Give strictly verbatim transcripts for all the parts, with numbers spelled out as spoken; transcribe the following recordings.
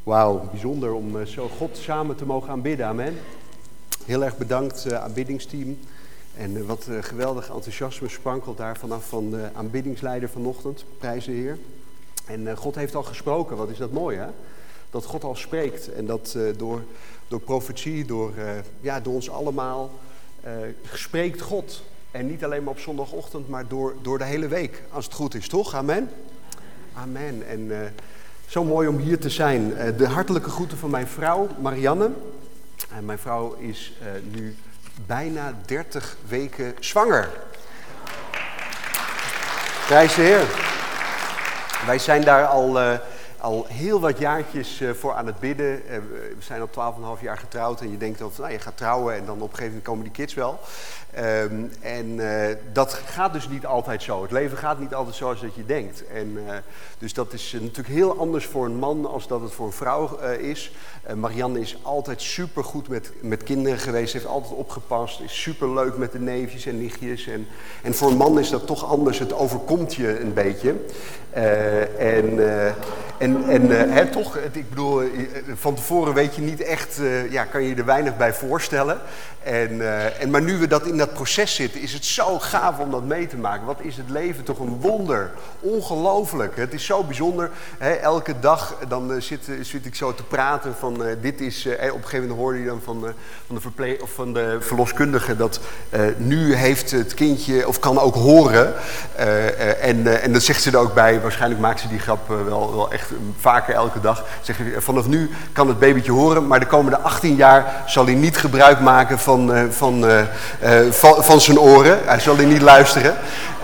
Wauw, bijzonder om uh, zo God samen te mogen aanbidden, amen. Heel erg bedankt uh, aanbiddingsteam. En uh, wat uh, geweldig enthousiasme sprankelt daar vanaf van de aanbiddingsleider vanochtend. Prijs de Heer. En uh, God heeft al gesproken, wat is dat mooi hè? Dat God al spreekt en dat uh, door, door profetie, door, uh, ja, door ons allemaal uh, spreekt God. En niet alleen maar op zondagochtend, maar door, door de hele week, als het goed is, toch? Amen? Amen. En uh, zo mooi om hier te zijn. Uh, de hartelijke groeten van mijn vrouw, Marianne. En mijn vrouw is uh, nu bijna dertig weken zwanger. Prijs de Heer. Wij zijn daar al, uh, al heel wat jaartjes uh, voor aan het bidden. Uh, we zijn al twaalf en een half jaar getrouwd en je denkt dan van, nou, je gaat trouwen en dan op een gegeven moment komen die kids wel. Um, en uh, dat gaat dus niet altijd zo. Het leven gaat niet altijd zoals dat je denkt. En, uh, dus dat is uh, natuurlijk heel anders voor een man als dat het voor een vrouw uh, is. Uh, Marianne is altijd supergoed met, met kinderen geweest, heeft altijd opgepast, is superleuk met de neefjes en nichtjes. En, en voor een man is dat toch anders, het overkomt je een beetje. Uh, en uh, en, en uh, hè, toch, ik bedoel, van tevoren weet je niet echt, uh, ja, kan je er weinig bij voorstellen. En, uh, en, maar nu we dat in dat proces zitten, is het zo gaaf om dat mee te maken. Wat is het leven toch een wonder. Ongelooflijk. Het is zo bijzonder. Hè, elke dag dan uh, zit, zit ik zo te praten van uh, dit is... Uh, op een gegeven moment hoorde je dan van, uh, van, de, verpleeg, of van de verloskundige dat uh, nu heeft het kindje, of kan ook horen. Uh, uh, en, uh, en dan zegt ze er ook bij, waarschijnlijk maakt ze die grap uh, wel, wel echt vaker elke dag. Zeg je, vanaf nu kan het babytje horen, maar de komende achttien jaar zal hij niet gebruik maken van Van, uh, van, uh, uh, van, van zijn oren. Hij zal er niet luisteren.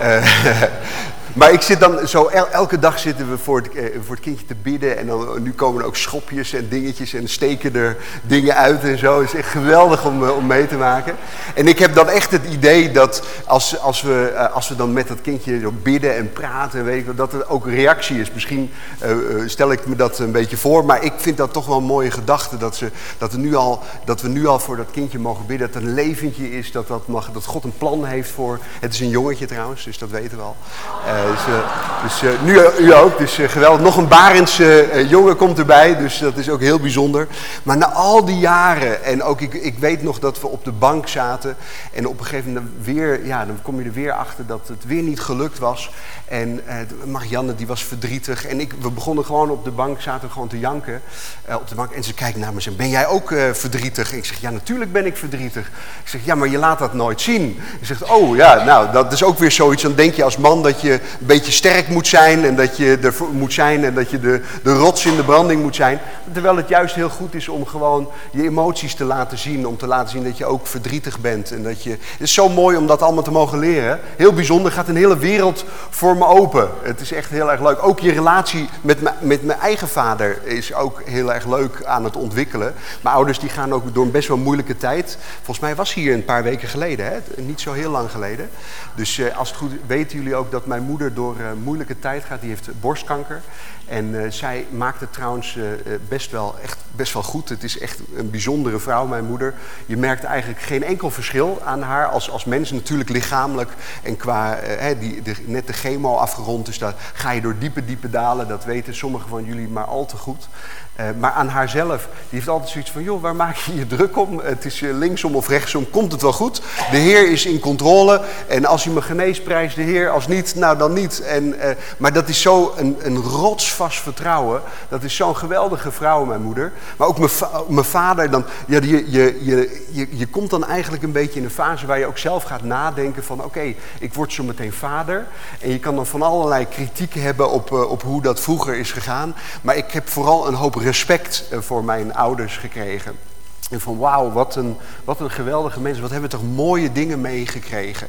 Uh, maar ik zit dan zo, el, elke dag zitten we voor het, uh, voor het kindje te bidden. En dan, uh, nu komen er ook schopjes en dingetjes en steken er dingen uit en zo. Het is echt geweldig om, uh, om mee te maken. En ik heb dan echt het idee dat als, als, we, uh, als we dan met dat kindje zo bidden en praten, weet ik, dat er ook reactie is. Misschien uh, uh, stel ik me dat een beetje voor, maar ik vind dat toch wel een mooie gedachte. Dat, ze, dat, er nu al, dat we nu al voor dat kindje mogen bidden. Dat het een leventje is, dat, dat, mag, dat God een plan heeft voor. Het is een jongetje trouwens, dus dat weten we al. Uh, Dus, uh, dus uh, nu u ook, dus uh, geweldig. Nog een Barendse uh, jongen komt erbij, dus dat is ook heel bijzonder. Maar na al die jaren, en ook ik, ik weet nog dat we op de bank zaten en op een gegeven moment weer, ja, dan kom je er weer achter dat het weer niet gelukt was. En uh, Marianne die was verdrietig en ik, we begonnen gewoon op de bank, zaten we gewoon te janken uh, op de bank. En ze kijkt naar me en zegt, ben jij ook uh, verdrietig? En ik zeg, ja natuurlijk ben ik verdrietig. Ik zeg, ja maar je laat dat nooit zien. Ze zegt, oh ja, nou dat is ook weer zoiets. Dan denk je als man dat je een beetje sterk moet zijn en dat je er moet zijn en dat je de, de rots in de branding moet zijn. Terwijl het juist heel goed is om gewoon je emoties te laten zien, om te laten zien dat je ook verdrietig bent. En dat je, het is zo mooi om dat allemaal te mogen leren. Heel bijzonder, gaat een hele wereld voor me open. Het is echt heel erg leuk. Ook je relatie met, me, met mijn eigen vader is ook heel erg leuk aan het ontwikkelen. Mijn ouders die gaan ook door een best wel moeilijke tijd. Volgens mij was hier een paar weken geleden, hè? Niet zo heel lang geleden. Dus uh, als het goed weten jullie ook dat mijn moeder door uh, moeilijke tijd gaat. Die heeft borstkanker. En uh, zij maakt het trouwens uh, best wel echt best wel goed. Het is echt een bijzondere vrouw, mijn moeder. Je merkt eigenlijk geen enkel verschil aan haar als, als mens. Natuurlijk lichamelijk en qua uh, die, de, net de chemo afgerond. Dus daar ga je door diepe, diepe dalen. Dat weten sommigen van jullie maar al te goed. Uh, maar aan haarzelf, die heeft altijd zoiets van, joh, waar maak je je druk om? Het is uh, linksom of rechtsom, komt het wel goed. De Heer is in controle en als u me geneest, prijs de Heer. Als niet, nou dan niet. En, uh, maar dat is zo een, een rotsvast vertrouwen. Dat is zo'n geweldige vrouw, mijn moeder. Maar ook mijn, va- mijn vader, dan, ja, je, je, je, je, je komt dan eigenlijk een beetje in een fase waar je ook zelf gaat nadenken van, oké, okay, ik word zo meteen vader. En je kan dan van allerlei kritiek hebben op, uh, op hoe dat vroeger is gegaan. Maar ik heb vooral een hoop respect voor mijn ouders gekregen. En van wauw, wat een, wat een geweldige mensen. Wat hebben we toch mooie dingen meegekregen.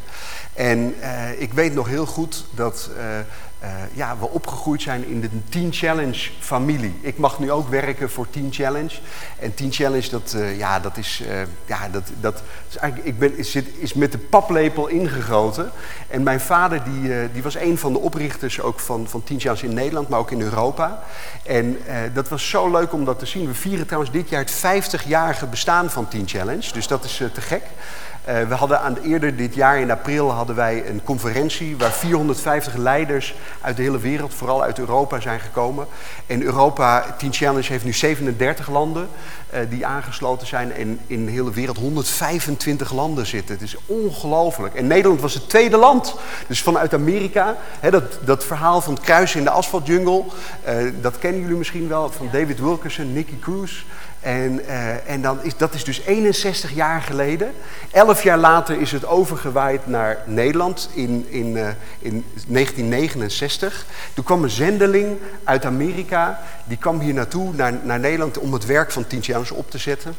En uh, ik weet nog heel goed dat uh, uh, ja, we opgegroeid zijn in de Teen Challenge familie. Ik mag nu ook werken voor Teen Challenge. En Teen Challenge, dat, uh, ja, dat is, uh, ja, dat, dat is eigenlijk, ik ben, is, is met de paplepel ingegoten. En mijn vader, die, uh, die was een van de oprichters ook van, van Teen Challenge in Nederland, maar ook in Europa. En uh, dat was zo leuk om dat te zien. We vieren trouwens dit jaar het vijftigjarige bestaan van Teen Challenge. Dus dat is uh, te gek. Uh, we hadden aan, eerder dit jaar in april hadden wij een conferentie waar vierhonderdvijftig leiders uit de hele wereld, vooral uit Europa, zijn gekomen. En Europa Teen Challenge heeft nu zevenendertig landen uh, die aangesloten zijn en in de hele wereld honderdvijfentwintig landen zitten. Het is ongelooflijk. En Nederland was het tweede land. Dus vanuit Amerika, hè, dat, dat verhaal van het kruisen in de asfaltjungle, uh, dat kennen jullie misschien wel, van David Wilkerson, Nicky Cruz. En, uh, en dan is, dat is dus eenenzestig jaar geleden. Elf jaar later is het overgewaaid naar Nederland in, in, uh, in negentien negenenzestig. Toen kwam een zendeling uit Amerika. Die kwam hier naartoe, naar, naar Nederland, om het werk van Teen Challenge op te zetten.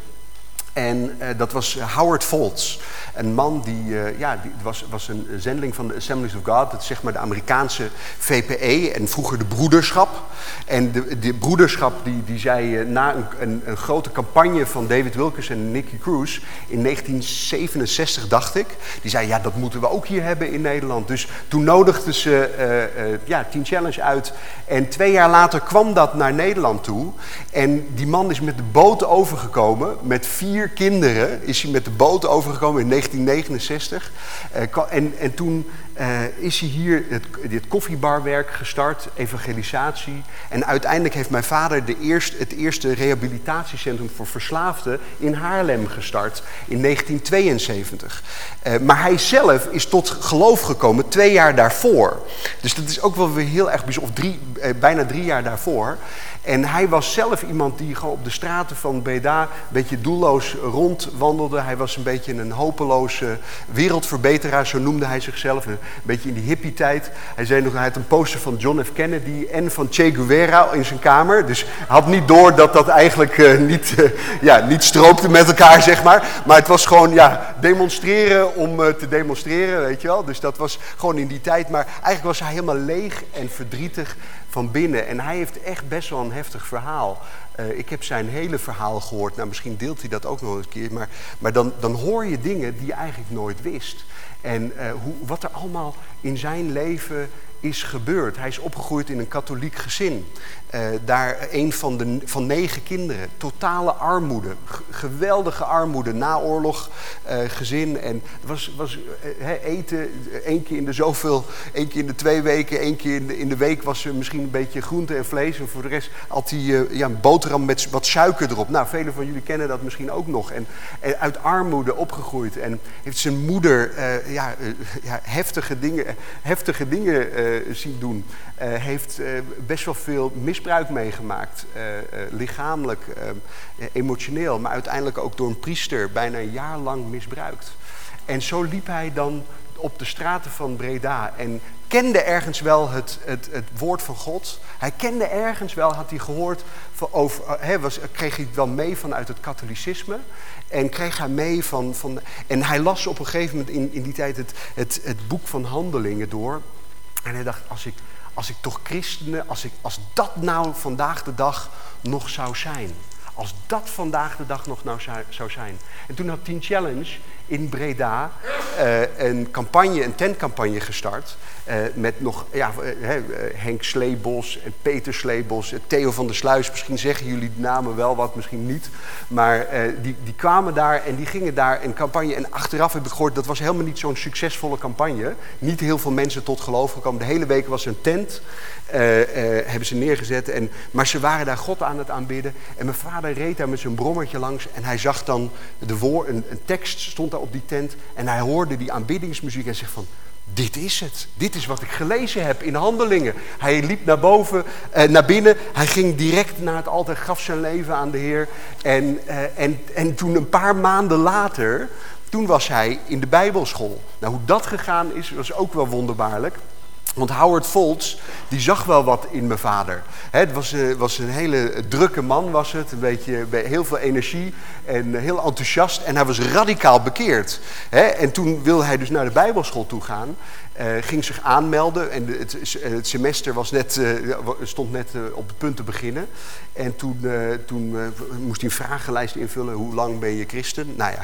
En uh, dat was Howard Foltz. Een man die, uh, ja, die was, was een zendeling van de Assemblies of God. Dat is zeg maar de Amerikaanse V P E en vroeger de Broederschap. En de, de Broederschap die, die zei uh, na een, een, een grote campagne van David Wilkerson en Nicky Cruz in negentien zevenenzestig, dacht ik. Die zei, ja, dat moeten we ook hier hebben in Nederland. Dus toen nodigden ze uh, uh, ja, Teen Challenge uit. En twee jaar later kwam dat naar Nederland toe. En die man is met de boot overgekomen. Met vier kinderen is hij met de boot overgekomen in negentien negenenzestig. Uh, en, en toen uh, is hij hier het, dit koffiebarwerk gestart, evangelisatie. En uiteindelijk heeft mijn vader de eerst, het eerste rehabilitatiecentrum voor verslaafden in Haarlem gestart in negentien tweeënzeventig. Uh, maar hij zelf is tot geloof gekomen twee jaar daarvoor. Dus dat is ook wel weer heel erg bijzonder, of drie, uh, bijna drie jaar daarvoor. En hij was zelf iemand die gewoon op de straten van Breda een beetje doelloos rondwandelde. Hij was een beetje een hopeloze wereldverbeteraar, zo noemde hij zichzelf. Een beetje in die hippie-tijd. Hij zei nog, hij had een poster van John F. Kennedy en van Che Guevara in zijn kamer. Dus hij had niet door dat dat eigenlijk uh, niet, uh, ja, niet stroopte met elkaar, zeg maar. Maar het was gewoon, ja, demonstreren om uh, te demonstreren, weet je wel. Dus dat was gewoon in die tijd. Maar eigenlijk was hij helemaal leeg en verdrietig van binnen. En hij heeft echt best wel een heftig verhaal. Uh, ik heb zijn hele verhaal gehoord. Nou, misschien deelt hij dat ook nog eens een keer. Maar, maar dan, dan hoor je dingen die je eigenlijk nooit wist. En uh, hoe, wat er allemaal in zijn leven is gebeurd. Hij is opgegroeid in een katholiek gezin. Uh, daar een van, de, van negen kinderen. Totale armoede. G- geweldige armoede. Naoorlog uh, gezin. En het was, was uh, eten één keer in de zoveel, één keer in de twee weken, één keer in de, in de week was er misschien een beetje groente en vlees. En voor de rest had hij uh, ja, een boterham met wat suiker erop. Nou, velen van jullie kennen dat misschien ook nog. En, en uit armoede opgegroeid. En heeft zijn moeder uh, ja, uh, ja, heftige dingen, heftige dingen uh, zien doen. Uh, heeft uh, best wel veel misbruik meegemaakt. Uh, uh, lichamelijk, uh, emotioneel. Maar uiteindelijk ook door een priester bijna een jaar lang misbruikt. En zo liep hij dan op de straten van Breda. En kende ergens wel het, het, het woord van God. Hij kende ergens wel, had hij gehoord, van over, he, was, kreeg hij het wel mee vanuit het katholicisme. En kreeg hij mee van... van en hij las op een gegeven moment in, in die tijd het, het, het boek van Handelingen door. En hij dacht, als ik, als ik toch christenen, als, ik, als dat nou vandaag de dag nog zou zijn. Als dat vandaag de dag nog nou zou zijn. En toen had Teen Challenge in Breda uh, een campagne, een tentcampagne gestart. Uh, met nog ja, uh, uh, Henk Sleebos en Peter Sleebos, uh, Theo van der Sluis. Misschien zeggen jullie de namen wel wat, misschien niet. Maar uh, die, die kwamen daar en die gingen daar een campagne. En achteraf heb ik gehoord, dat was helemaal niet zo'n succesvolle campagne. Niet heel veel mensen tot geloof gekomen. De hele week was een tent. Uh, uh, hebben ze neergezet. En, maar ze waren daar God aan het aanbidden. En mijn vader reed daar met zijn brommertje langs. En hij zag dan de woord, een, een tekst stond daar op die tent. En hij hoorde die aanbiddingsmuziek en zegt van... Dit is het. Dit is wat ik gelezen heb in Handelingen. Hij liep naar boven, uh, naar binnen. Hij ging direct naar het altaar, gaf zijn leven aan de Heer. En, uh, en, en toen een paar maanden later, toen was hij in de Bijbelschool. Nou, hoe dat gegaan is, was ook wel wonderbaarlijk. Want Howard Foltz, die zag wel wat in mijn vader. He, het was, uh, was een hele drukke man, was het. Een beetje, heel veel energie en heel enthousiast. En hij was radicaal bekeerd. He, en toen wilde hij dus naar de Bijbelschool toe gaan. Uh, ging zich aanmelden. En de, het, het semester was net, uh, stond net uh, op het punt te beginnen. En toen, uh, toen uh, moest hij een vragenlijst invullen. Hoe lang ben je christen? Nou ja...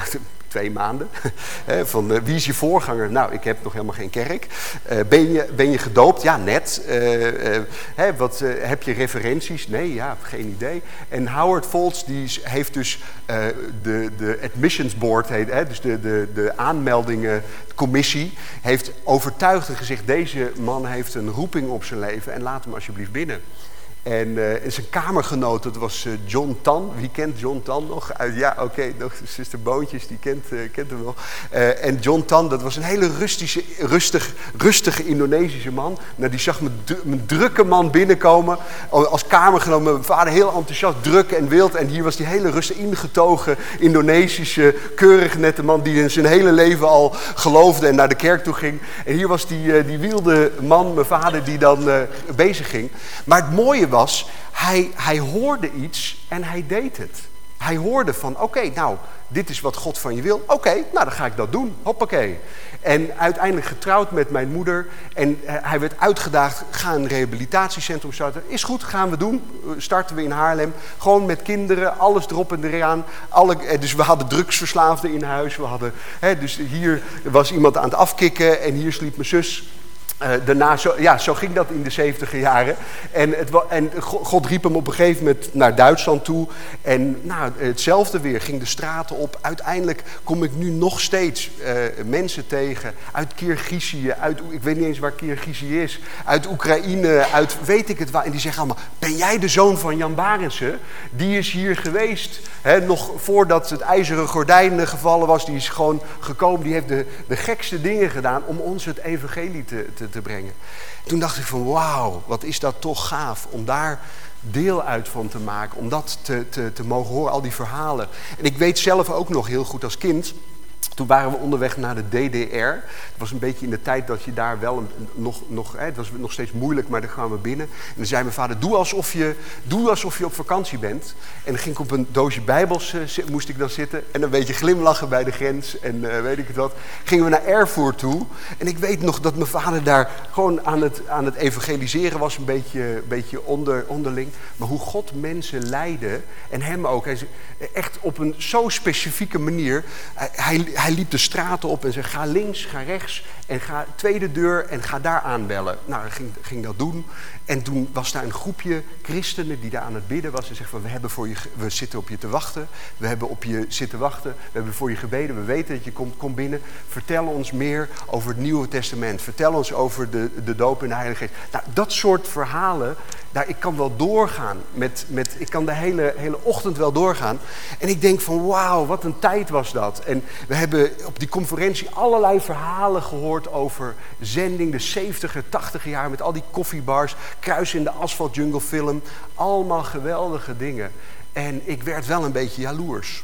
twee maanden. Van uh, wie is je voorganger? Nou, ik heb nog helemaal geen kerk. Uh, ben, je, ben je gedoopt? Ja, net. Uh, uh, hè, wat, uh, heb je referenties? Nee, ja, geen idee. En Howard Volts die heeft dus uh, de, de admissions board, heet, hè, dus de, de, de aanmeldingencommissie, heeft overtuigd en gezegd, deze man heeft een roeping op zijn leven en laat hem alsjeblieft binnen. En uh, zijn kamergenoot, dat was uh, John Tan. Wie kent John Tan nog? Uh, ja, oké, okay, nog zuster Boontjes, die kent, uh, kent hem nog. Uh, en John Tan, dat was een hele rustige, rustig, rustige Indonesische man. Nou, die zag mijn, mijn drukke man binnenkomen. Als kamergenoot, mijn vader heel enthousiast, druk en wild. En hier was die hele rustig ingetogen Indonesische, keurig nette man die in zijn hele leven al geloofde en naar de kerk toe ging. En hier was die, uh, die wilde man, mijn vader, die dan uh, bezig ging. Maar het mooie was, hij, hij hoorde iets en hij deed het. Hij hoorde van, oké, okay, nou, dit is wat God van je wil. Oké, okay, nou dan ga ik dat doen. Hoppakee. En uiteindelijk getrouwd met mijn moeder. En uh, hij werd uitgedaagd, ga een rehabilitatiecentrum starten. Is goed, gaan we doen. Uh, starten we in Haarlem. Gewoon met kinderen, alles erop en eraan. Alle, uh, dus we hadden drugsverslaafden in huis. We hadden, hè, dus hier was iemand aan het afkicken en hier sliep mijn zus. Uh, daarna, zo, ja, zo ging dat in de zeventiger jaren. En, het, en God riep hem op een gegeven moment naar Duitsland toe. En nou, hetzelfde weer, ging de straten op. Uiteindelijk kom ik nu nog steeds uh, mensen tegen uit Kirgizië, uit, ik weet niet eens waar Kirgizië is, uit Oekraïne, uit weet ik het waar. En die zeggen allemaal, ben jij de zoon van Jan Barendse? Die is hier geweest, hè, nog voordat het ijzeren gordijn gevallen was. Die is gewoon gekomen, die heeft de, de gekste dingen gedaan om ons het evangelie te, te te brengen. Toen dacht ik van wauw, wat is dat toch gaaf om daar deel uit van te maken, om dat te, te, te mogen horen, al die verhalen. En ik weet zelf ook nog heel goed als kind, toen waren we onderweg naar de D D R. Het was een beetje in de tijd dat je daar wel een, nog, nog, hè, het was nog steeds moeilijk, maar dan gaan we binnen. En dan zei mijn vader, doe alsof je, doe alsof je op vakantie bent. En dan ging ik op een doosje Bijbels, uh, moest ik dan zitten. En een beetje glimlachen bij de grens en uh, weet ik het wat. Gingen we naar Erfurt toe. En ik weet nog dat mijn vader daar gewoon aan het, aan het evangeliseren was. Een beetje, een beetje onder, onderling. Maar hoe God mensen leidde, en hem ook. Hij, echt op een zo specifieke manier. Hij, hij, hij liep de straten op en zei, ga links, ga rechts. En ga tweede deur en ga daar aanbellen. Nou, hij ging, ging dat doen. En toen was daar een groepje christenen die daar aan het bidden was. En zegt van, we, hebben voor je, we zitten op je te wachten. We hebben op je zitten wachten. We hebben voor je gebeden. We weten dat je komt. Kom binnen. Vertel ons meer over het Nieuwe Testament. Vertel ons over de, de doop in de Heilige Geest. Nou, dat soort verhalen, daar, ik kan wel doorgaan. Met, met, ik kan de hele, hele ochtend wel doorgaan. En ik denk van, wauw, wat een tijd was dat. En we hebben op die conferentie allerlei verhalen gehoord over zending. De zeventiger, tachtiger jaar met al die koffiebars. Kruis in de asfaltjungle film. Allemaal geweldige dingen. En ik werd wel een beetje jaloers.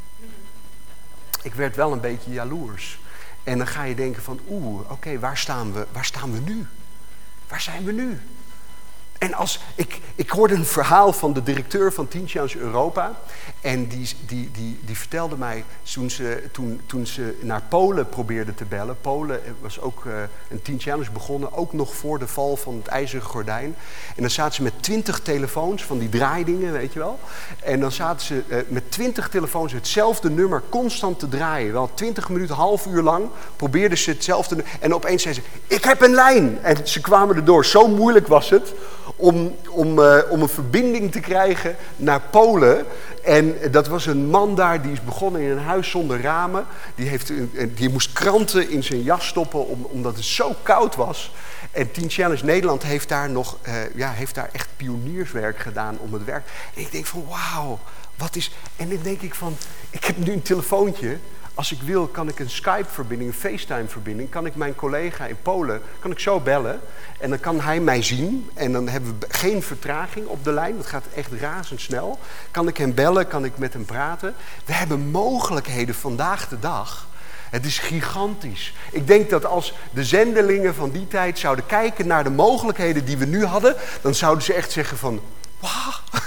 Ik werd wel een beetje jaloers. En dan ga je denken van, oeh, oké, okay, waar staan we? Waar staan we nu? Waar zijn we nu? En als, ik, ik hoorde een verhaal van de directeur van Teen Challenge Europa. En die, die, die, die vertelde mij toen ze, toen, toen ze naar Polen probeerde te bellen. Polen was ook uh, een Teen Challenge begonnen, ook nog voor de val van het ijzeren gordijn. En dan zaten ze met twintig telefoons, van die draaidingen, weet je wel. En dan zaten ze uh, met twintig telefoons hetzelfde nummer constant te draaien. Wel twintig minuten, half uur lang probeerden ze hetzelfde nummer. En opeens zeiden ze, ik heb een lijn. En ze kwamen erdoor. Zo moeilijk was het om, om, uh, om een verbinding te krijgen naar Polen. En dat was een man daar, die is begonnen in een huis zonder ramen. Die, heeft, die moest kranten in zijn jas stoppen, om, omdat het zo koud was. En Teen Challenge Nederland heeft daar nog, uh, ja, heeft daar echt pionierswerk gedaan om het werk. En ik denk van, wauw, wat is... En dan denk ik van, ik heb nu een telefoontje. Als ik wil, kan ik een Skype-verbinding, een FaceTime-verbinding, kan ik mijn collega in Polen, kan ik zo bellen. En dan kan hij mij zien. En dan hebben we geen vertraging op de lijn. Dat gaat echt razendsnel. Kan ik hem bellen, kan ik met hem praten. We hebben mogelijkheden vandaag de dag. Het is gigantisch. Ik denk dat als de zendelingen van die tijd zouden kijken naar de mogelijkheden die we nu hadden, dan zouden ze echt zeggen van, wauw,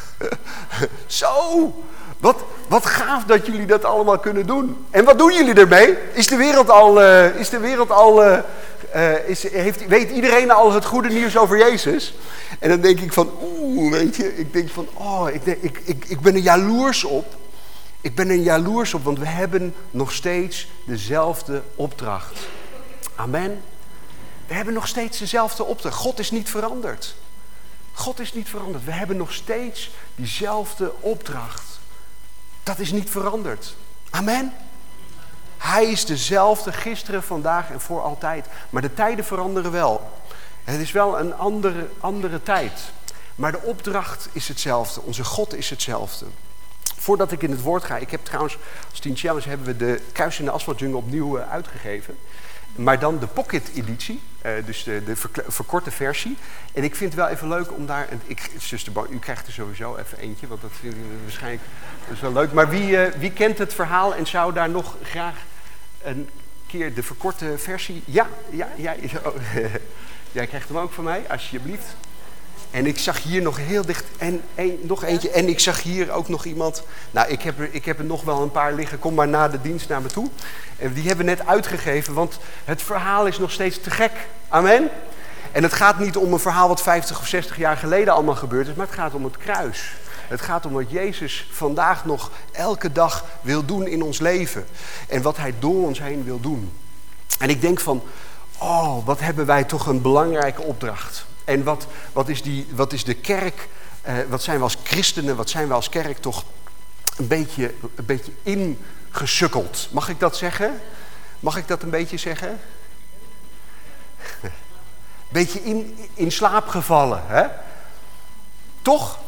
zo... Wat, wat gaaf dat jullie dat allemaal kunnen doen. En wat doen jullie ermee? Is de wereld al... Uh, is de wereld al uh, uh, is, heeft, weet iedereen al het goede nieuws over Jezus? En dan denk ik van... Oeh, weet je. Ik denk van... Oh, ik, ik, ik, ik ben er jaloers op. Ik ben er jaloers op, want we hebben nog steeds dezelfde opdracht. Amen. We hebben nog steeds dezelfde opdracht. God is niet veranderd. God is niet veranderd. We hebben nog steeds diezelfde opdracht. Dat is niet veranderd. Amen. Hij is dezelfde gisteren, vandaag en voor altijd. Maar de tijden veranderen wel. Het is wel een andere, andere tijd. Maar de opdracht is hetzelfde. Onze God is hetzelfde. Voordat ik in het woord ga. Ik heb trouwens, als Teen Challenge hebben we de Kruis in de Asfaltjungle opnieuw uh, uitgegeven. Maar dan de pocket editie. Uh, dus de, de verkle- verkorte versie. En ik vind het wel even leuk om daar... Een, ik, zuster Bo, u krijgt er sowieso even eentje. Want dat vinden jullie waarschijnlijk dat is wel leuk. Maar wie, uh, wie kent het verhaal en zou daar nog graag een keer de verkorte versie... Ja, ja, ja. Oh, jij krijgt hem ook van mij, alsjeblieft. En ik zag hier nog heel dicht, en een, nog eentje, en ik zag hier ook nog iemand. Nou, ik heb, er, ik heb er nog wel een paar liggen, kom maar na de dienst naar me toe. En die hebben we net uitgegeven, want het verhaal is nog steeds te gek. Amen? En het gaat niet om een verhaal wat vijftig of zestig jaar geleden allemaal gebeurd is, maar het gaat om het kruis. Het gaat om wat Jezus vandaag nog elke dag wil doen in ons leven. En wat hij door ons heen wil doen. En ik denk van, oh, wat hebben wij toch een belangrijke opdracht. En wat, wat, is, die, wat is de kerk, eh, wat zijn we als christenen, wat zijn we als kerk toch een beetje, een beetje ingesukkeld. Mag ik dat zeggen? Mag ik dat een beetje zeggen? Een beetje in, in slaap gevallen, hè? Toch?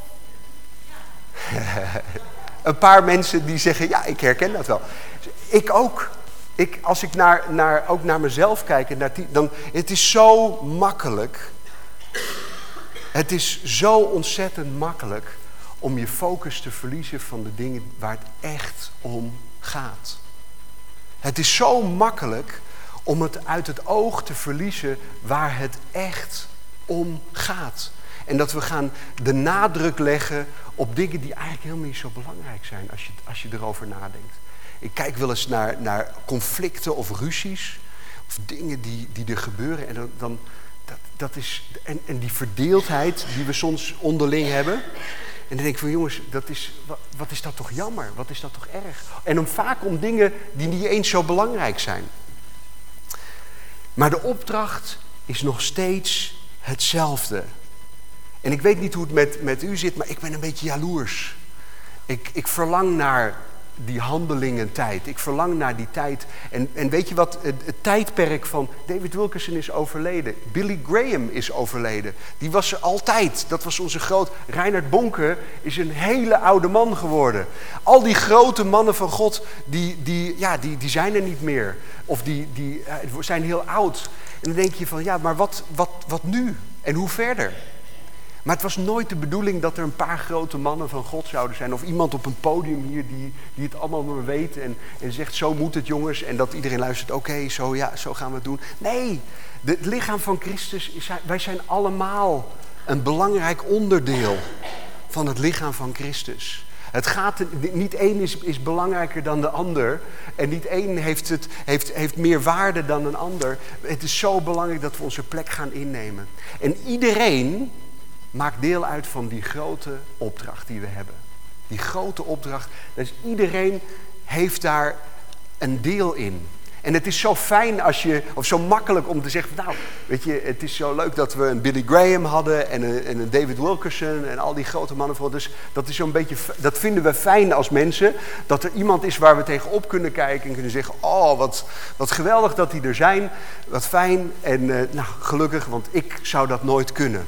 Een paar mensen die zeggen, ja, ik herken dat wel. Ik ook. Ik, als ik naar, naar, ook naar mezelf kijk, naar die, dan, het is zo makkelijk... Het is zo ontzettend makkelijk om je focus te verliezen van de dingen waar het echt om gaat. Het is zo makkelijk om het uit het oog te verliezen waar het echt om gaat. En dat we gaan de nadruk leggen op dingen die eigenlijk helemaal niet zo belangrijk zijn als je, als je erover nadenkt. Ik kijk wel eens naar, naar conflicten of ruzies of dingen die, die er gebeuren en dan... dan Dat, dat is, en, en die verdeeldheid die we soms onderling hebben. En dan denk ik van jongens, dat is, wat, wat is dat toch jammer? Wat is dat toch erg? En om, vaak om dingen die niet eens zo belangrijk zijn. Maar de opdracht is nog steeds hetzelfde. En ik weet niet hoe het met, met u zit, maar ik ben een beetje jaloers. Ik, ik verlang naar die handelingentijd. Ik verlang naar die tijd. En, en weet je wat? Het, het tijdperk van David Wilkerson is overleden. Billy Graham is overleden. Die was er altijd. Dat was onze groot... Reinhard Bonke is een hele oude man geworden. Al die grote mannen van God, die, die, ja, die, die zijn er niet meer. Of die, die zijn heel oud. En dan denk je van, ja, maar wat, wat, wat nu? En hoe verder? Maar het was nooit de bedoeling dat er een paar grote mannen van God zouden zijn. Of iemand op een podium hier die, die het allemaal maar weet. En, en zegt, zo moet het jongens. En dat iedereen luistert, oké, okay, zo ja, zo gaan we het doen. Nee, de, het lichaam van Christus, is, wij zijn allemaal een belangrijk onderdeel van het lichaam van Christus. Het gaat, niet één is, is belangrijker dan de ander. En niet één heeft, het, heeft, heeft meer waarde dan een ander. Het is zo belangrijk dat we onze plek gaan innemen. En iedereen maakt deel uit van die grote opdracht die we hebben. Die grote opdracht. Dus iedereen heeft daar een deel in. En het is zo fijn als je, of zo makkelijk om te zeggen, nou, weet je, het is zo leuk dat we een Billy Graham hadden en een, en een David Wilkerson en al die grote mannen voor. Dus dat is zo'n beetje, dat vinden we fijn als mensen, dat er iemand is waar we tegenop kunnen kijken en kunnen zeggen, oh, wat, wat geweldig dat die er zijn, wat fijn en uh, nou, gelukkig, want ik zou dat nooit kunnen.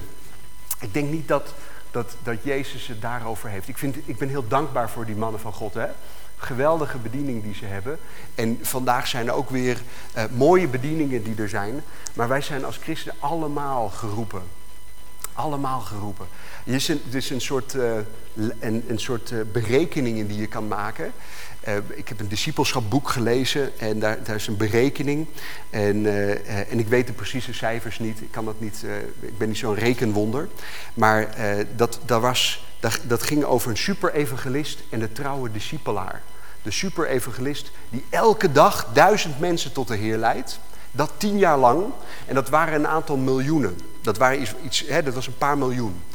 Ik denk niet dat, dat, dat Jezus het daarover heeft. Ik, vind, ik ben heel dankbaar voor die mannen van God, hè. Geweldige bediening die ze hebben. En vandaag zijn er ook weer uh, mooie bedieningen die er zijn. Maar wij zijn als christenen allemaal geroepen. Allemaal geroepen. Er is een, er is een soort, uh, een, een soort uh, berekeningen die je kan maken. Uh, ik heb een discipelschapboek gelezen en daar, daar is een berekening. En, uh, uh, en ik weet de precieze cijfers niet. Ik, kan dat niet, uh, ik ben niet zo'n rekenwonder. Maar uh, dat, dat, was, dat, dat ging over een super-evangelist en de trouwe discipelaar. De super-evangelist die elke dag duizend mensen tot de Heer leidt. Dat tien jaar lang. En dat waren een aantal miljoenen. Dat, waren iets, iets, hè, dat was een paar miljoen.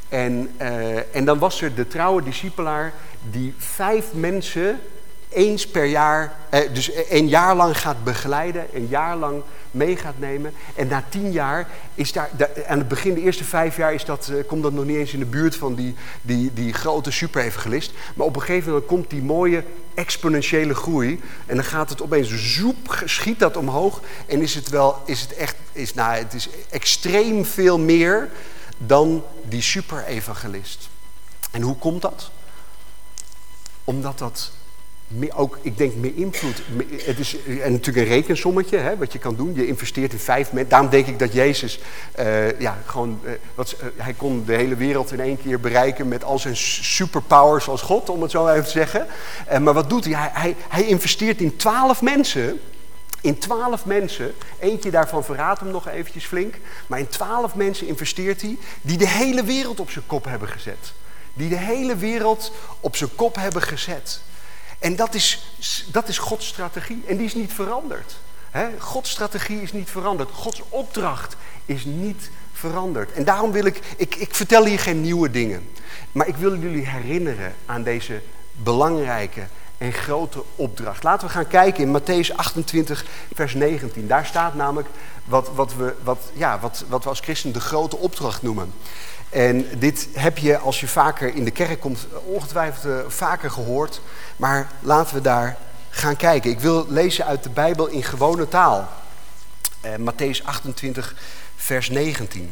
En, uh, en dan was er de trouwe discipelaar die vijf mensen eens per jaar, uh, dus een jaar lang gaat begeleiden, een jaar lang mee gaat nemen. En na tien jaar is daar, daar aan het begin, de eerste vijf jaar, is dat, uh, komt dat nog niet eens in de buurt van die, die, die grote superevangelist. Maar op een gegeven moment komt die mooie exponentiële groei. En dan gaat het opeens zoep, schiet dat omhoog. En is het wel, is het echt, is, nou, het is extreem veel meer dan die superevangelist. En hoe komt dat? Omdat dat meer, ook, ik denk, meer invloed. Het is en natuurlijk een rekensommetje, hè, wat je kan doen. Je investeert in vijf mensen. Daarom denk ik dat Jezus, uh, ja, gewoon, uh, wat, uh, hij kon de hele wereld in één keer bereiken met al zijn superpowers als God, om het zo even te zeggen. Uh, maar wat doet hij? Hij, hij? hij investeert in twaalf mensen. In twaalf mensen, eentje daarvan verraadt hem nog eventjes flink, maar in twaalf mensen investeert hij die de hele wereld op zijn kop hebben gezet. Die de hele wereld op zijn kop hebben gezet. En dat is, dat is Gods strategie en die is niet veranderd. He? Gods strategie is niet veranderd. Gods opdracht is niet veranderd. En daarom wil ik, ik, ik vertel hier geen nieuwe dingen, maar ik wil jullie herinneren aan deze belangrijke en grote opdracht. Laten we gaan kijken in Mattheüs achtentwintig, vers negentien. Daar staat namelijk wat, wat, we, wat, ja, wat, wat we als christen de grote opdracht noemen. En dit heb je, als je vaker in de kerk komt, ongetwijfeld uh, vaker gehoord. Maar laten we daar gaan kijken. Ik wil lezen uit de Bijbel in gewone taal. Uh, Mattheüs achtentwintig, vers negentien.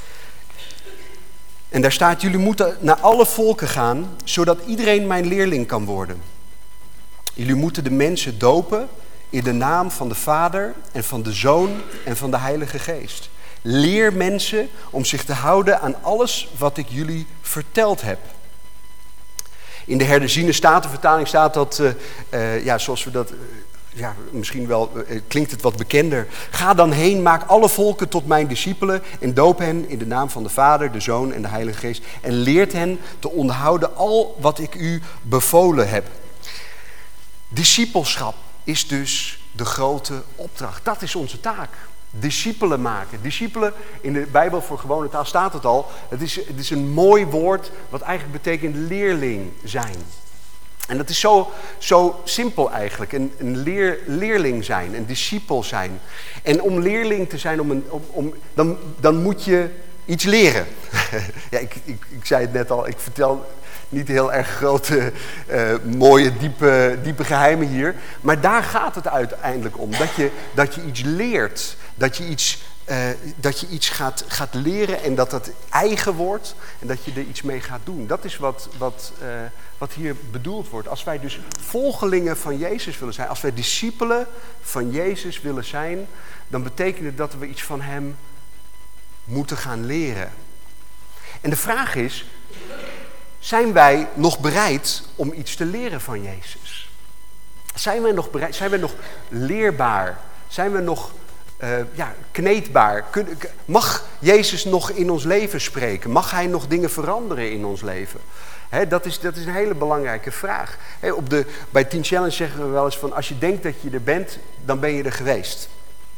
En daar staat: jullie moeten naar alle volken gaan, zodat iedereen mijn leerling kan worden. Jullie moeten de mensen dopen in de naam van de Vader en van de Zoon en van de Heilige Geest. Leer mensen om zich te houden aan alles wat ik jullie verteld heb. In de herziene statenvertaling staat dat, uh, uh, ja, zoals we dat, uh, ja, misschien wel, uh, klinkt het wat bekender. Ga dan heen, maak alle volken tot mijn discipelen en doop hen in de naam van de Vader, de Zoon en de Heilige Geest. En leert hen te onderhouden al wat ik u bevolen heb. Discipelschap is dus de grote opdracht. Dat is onze taak. Discipelen maken. Discipelen, in de Bijbel voor gewone taal staat het al. Het is, het is een mooi woord wat eigenlijk betekent leerling zijn. En dat is zo, zo simpel eigenlijk. Een, een leer, leerling zijn, een discipel zijn. En om leerling te zijn, om een, om, om, dan, dan moet je iets leren. ja, ik, ik, ik zei het net al, ik vertel niet heel erg grote, uh, mooie, diepe, diepe geheimen hier. Maar daar gaat het uiteindelijk om. Dat je, dat je iets leert. Dat je iets, uh, dat je iets gaat, gaat leren en dat dat eigen wordt. En dat je er iets mee gaat doen. Dat is wat, wat, uh, wat hier bedoeld wordt. Als wij dus volgelingen van Jezus willen zijn. Als wij discipelen van Jezus willen zijn. Dan betekent het dat we iets van hem moeten gaan leren. En de vraag is: zijn wij nog bereid om iets te leren van Jezus? Zijn wij nog bereid? Zijn wij nog leerbaar? Zijn we nog uh, ja, kneedbaar? Kun, mag Jezus nog in ons leven spreken? Mag hij nog dingen veranderen in ons leven? He, dat, is, dat is een hele belangrijke vraag. He, op de, bij Teen Challenge zeggen we wel eens van: als je denkt dat je er bent, dan ben je er geweest.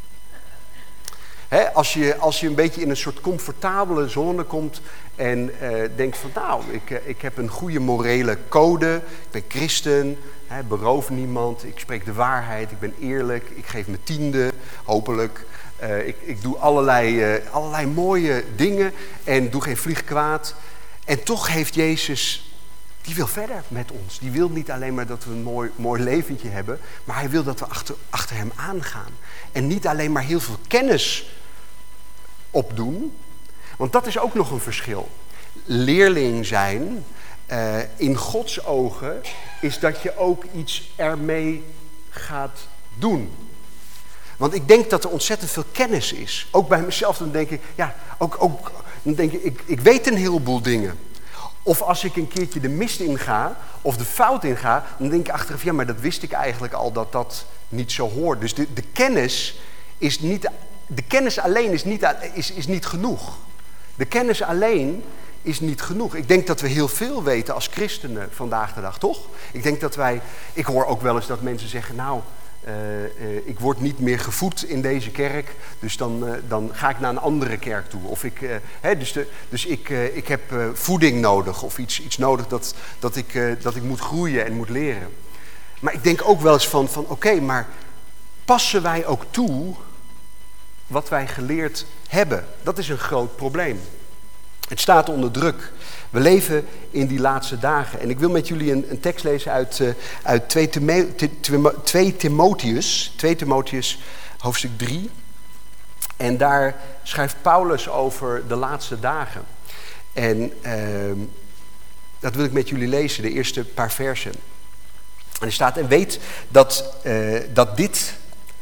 He, als, je, als je een beetje in een soort comfortabele zone komt en uh, denkt van nou, ik, uh, ik heb een goede morele code, ik ben christen, he, beroof niemand, ik spreek de waarheid, ik ben eerlijk, ik geef mijn tiende, hopelijk. Uh, ik, ik doe allerlei, uh, allerlei mooie dingen en doe geen vlieg kwaad. En toch heeft Jezus, die wil verder met ons. Die wil niet alleen maar dat we een mooi, mooi leventje hebben, maar hij wil dat we achter, achter hem aangaan. En niet alleen maar heel veel kennis opdoen, want dat is ook nog een verschil. Leerling zijn, uh, in Gods ogen, is dat je ook iets ermee gaat doen. Want ik denk dat er ontzettend veel kennis is. Ook bij mezelf, dan denk ik, ja, ook, ook, dan denk ik, ik, ik weet een heleboel dingen. Of als ik een keertje de mist inga, of de fout inga, dan denk ik achteraf, ja, maar dat wist ik eigenlijk al dat dat niet zo hoort. Dus de, de kennis is niet, de kennis alleen is niet, is, is niet genoeg. De kennis alleen is niet genoeg. Ik denk dat we heel veel weten als christenen vandaag de dag, toch? Ik denk dat wij, ik hoor ook wel eens dat mensen zeggen, nou, Uh, uh, ik word niet meer gevoed in deze kerk, dus dan, uh, dan ga ik naar een andere kerk toe. Of ik, uh, hè, dus de, dus ik, uh, ik heb uh, voeding nodig of iets, iets nodig dat, dat, ik, uh, dat ik moet groeien en moet leren. Maar ik denk ook wel eens van, van oké, okay, maar passen wij ook toe wat wij geleerd hebben? Dat is een groot probleem. Het staat onder druk. We leven in die laatste dagen. En ik wil met jullie een, een tekst lezen uit, uh, uit twee Timotheus, twee Timotheus hoofdstuk drie. En daar schrijft Paulus over de laatste dagen. En uh, dat wil ik met jullie lezen, de eerste paar versen. En er staat, en weet dat, uh, dat dit...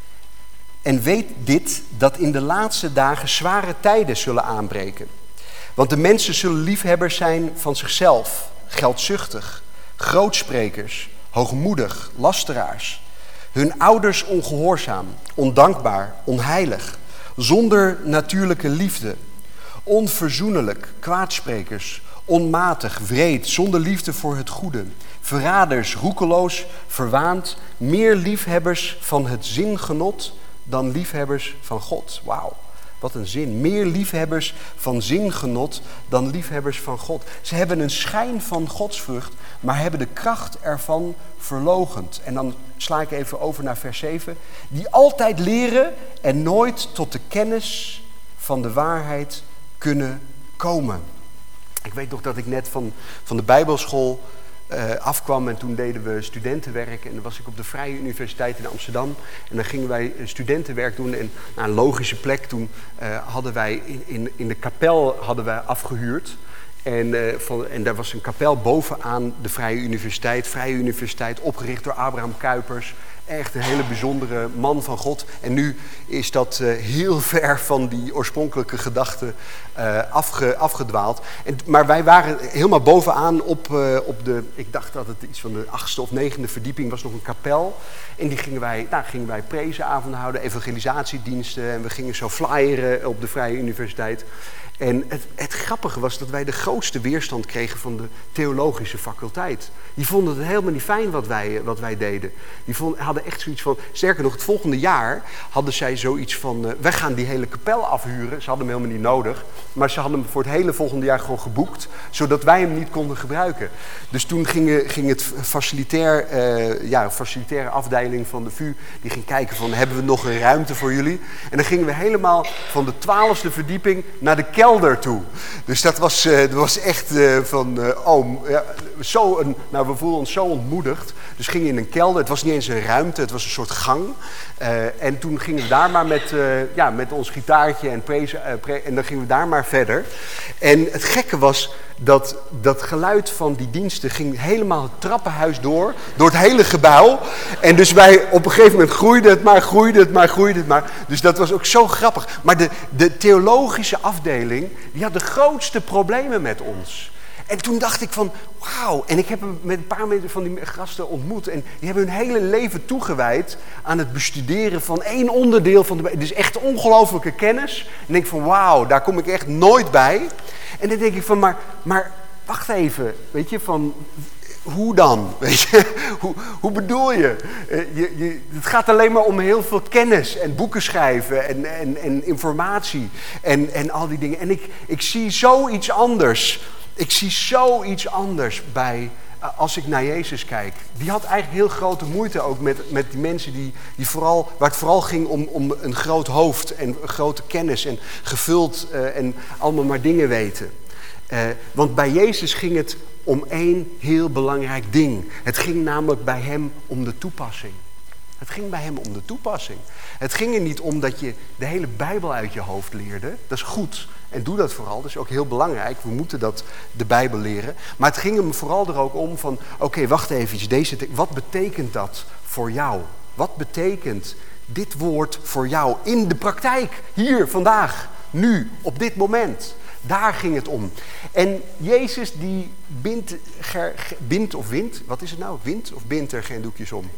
En weet dit, dat in de laatste dagen zware tijden zullen aanbreken. Want de mensen zullen liefhebbers zijn van zichzelf, geldzuchtig, grootsprekers, hoogmoedig, lasteraars. Hun ouders ongehoorzaam, ondankbaar, onheilig, zonder natuurlijke liefde, onverzoenlijk, kwaadsprekers, onmatig, wreed, zonder liefde voor het goede, verraders, roekeloos, verwaand, meer liefhebbers van het zingenot dan liefhebbers van God. Wauw. Wat een zin. Meer liefhebbers van zingenot dan liefhebbers van God. Ze hebben een schijn van godsvrucht, maar hebben de kracht ervan verloochend. En dan sla ik even over naar vers zeven. Die altijd leren en nooit tot de kennis van de waarheid kunnen komen. Ik weet nog dat ik net van, van de Bijbelschool Uh, afkwam en toen deden we studentenwerk en dan was ik op de Vrije Universiteit in Amsterdam en dan gingen wij studentenwerk doen en naar een logische plek toen uh, hadden wij in, in, in de kapel hadden wij afgehuurd en, uh, van, en daar was een kapel bovenaan de Vrije Universiteit, Vrije Universiteit opgericht door Abraham Kuypers. Echt een hele bijzondere man van God. En nu is dat uh, heel ver van die oorspronkelijke gedachte uh, afge, afgedwaald. En, maar wij waren helemaal bovenaan op, uh, op de, ik dacht dat het iets van de achtste of negende verdieping was, nog een kapel. En die gingen wij, nou, gingen wij prezenavonden houden, evangelisatiediensten. En we gingen zo flyeren op de Vrije Universiteit. En het, het grappige was dat wij de grootste weerstand kregen van de theologische faculteit. Die vonden het helemaal niet fijn wat wij, wat wij deden. Die vonden, hadden echt zoiets van, sterker nog, het volgende jaar hadden zij zoiets van, uh, wij gaan die hele kapel afhuren. Ze hadden hem helemaal niet nodig, maar ze hadden hem voor het hele volgende jaar gewoon geboekt, zodat wij hem niet konden gebruiken. Dus toen ging, ging het facilitair, uh, ja, facilitaire afdeling van de V U, die ging kijken van, hebben we nog een ruimte voor jullie? En dan gingen we helemaal van de twaalfde verdieping naar de kelder toe. Dus dat was, uh, dat was echt uh, van, uh, oh, ja, zo een, nou we voelden ons zo ontmoedigd. Dus gingen in een kelder, het was niet eens een ruimte, het was een soort gang. Uh, en toen gingen we daar maar met, uh, ja, met ons gitaartje en, prezen, uh, pre- en dan gingen we daar maar verder. En het gekke was dat dat geluid van die diensten ging helemaal het trappenhuis door, door het hele gebouw. En dus wij op een gegeven moment groeide het maar, groeide het maar, groeide het maar. Dus dat was ook zo grappig. Maar de, de theologische afdeling, die had de grootste problemen met ons. En toen dacht ik van, wauw. En ik heb hem met een paar van die gasten ontmoet. En die hebben hun hele leven toegewijd aan het bestuderen van één onderdeel van de... Dus echt ongelofelijke kennis. En ik denk van, wauw, daar kom ik echt nooit bij. En dan denk ik van, maar, maar wacht even. Weet je, van... Hoe dan? Weet je? Hoe, hoe bedoel je? je, je? Het gaat alleen maar om heel veel kennis en boeken schrijven en, en, en informatie en, en al die dingen. En ik, ik zie zoiets anders. Ik zie zoiets anders bij, als ik naar Jezus kijk. Die had eigenlijk heel grote moeite ook met, met die mensen die, die vooral, waar het vooral ging om, om een groot hoofd en grote kennis en gevuld uh, en allemaal maar dingen weten. Uh, want bij Jezus ging het om één heel belangrijk ding. Het ging namelijk bij hem om de toepassing. Het ging bij hem om de toepassing. Het ging er niet om dat je de hele Bijbel uit je hoofd leerde. Dat is goed. En doe dat vooral. Dat is ook heel belangrijk. We moeten dat de Bijbel leren. Maar het ging hem vooral er ook om van... Oké, okay, wacht even. Deze te- wat betekent dat voor jou? Wat betekent dit woord voor jou in de praktijk? Hier, vandaag, nu, op dit moment. Daar ging het om. En Jezus die bindt, ger, bindt of wint, wat is het nou? Wint of bindt er geen doekjes om?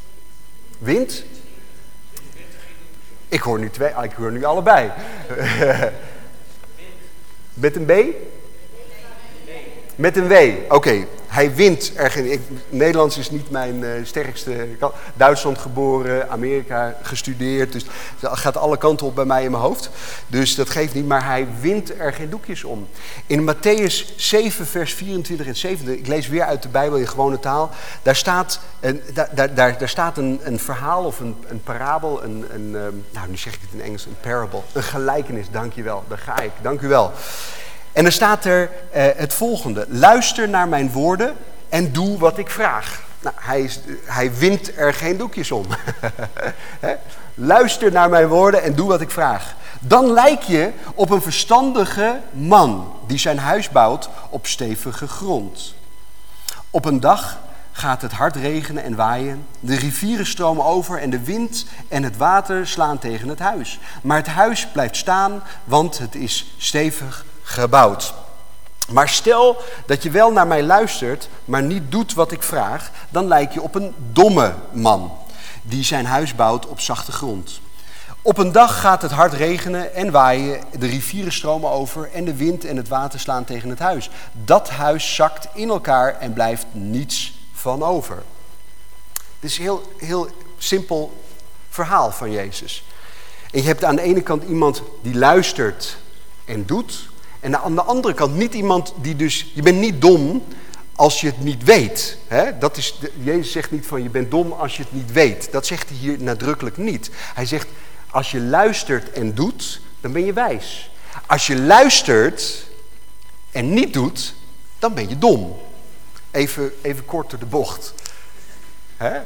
Wint? Ik hoor nu twee, ik hoor nu allebei. Met een B? Met een W, oké. Okay. Hij wint er geen... Ik, Nederlands is niet mijn uh, sterkste kant. Duitsland geboren, Amerika gestudeerd. Dus dat gaat alle kanten op bij mij in mijn hoofd. Dus dat geeft niet, maar hij wint er geen doekjes om. In Matthäus zeven, vers vierentwintig en zevenentwintig, ik lees weer uit de Bijbel in gewone taal. Daar staat een, daar, daar, daar staat een, een verhaal of een, een parabel. Een, een, um, nou, nu zeg ik het in Engels, een parable. Een gelijkenis, dankjewel. Daar ga ik, dank u wel. En er staat er uh, het volgende. Luister naar mijn woorden en doe wat ik vraag. Nou, hij, is, hij wint er geen doekjes om. Luister naar mijn woorden en doe wat ik vraag. Dan lijk je op een verstandige man die zijn huis bouwt op stevige grond. Op een dag gaat het hard regenen en waaien. De rivieren stromen over en de wind en het water slaan tegen het huis. Maar het huis blijft staan, want het is stevig gebouwd. Maar stel dat je wel naar mij luistert, maar niet doet wat ik vraag, dan lijk je op een domme man die zijn huis bouwt op zachte grond. Op een dag gaat het hard regenen en waaien, de rivieren stromen over en de wind en het water slaan tegen het huis. Dat huis zakt in elkaar en blijft niets van over. Dit is een heel, heel simpel verhaal van Jezus. En je hebt aan de ene kant iemand die luistert en doet. En aan de andere kant niet iemand die dus... Je bent niet dom als je het niet weet. Hè? Dat is de, Jezus zegt niet van je bent dom als je het niet weet. Dat zegt hij hier nadrukkelijk niet. Hij zegt als je luistert en doet, dan ben je wijs. Als je luistert en niet doet, dan ben je dom. Even, even kort door de bocht. Hè?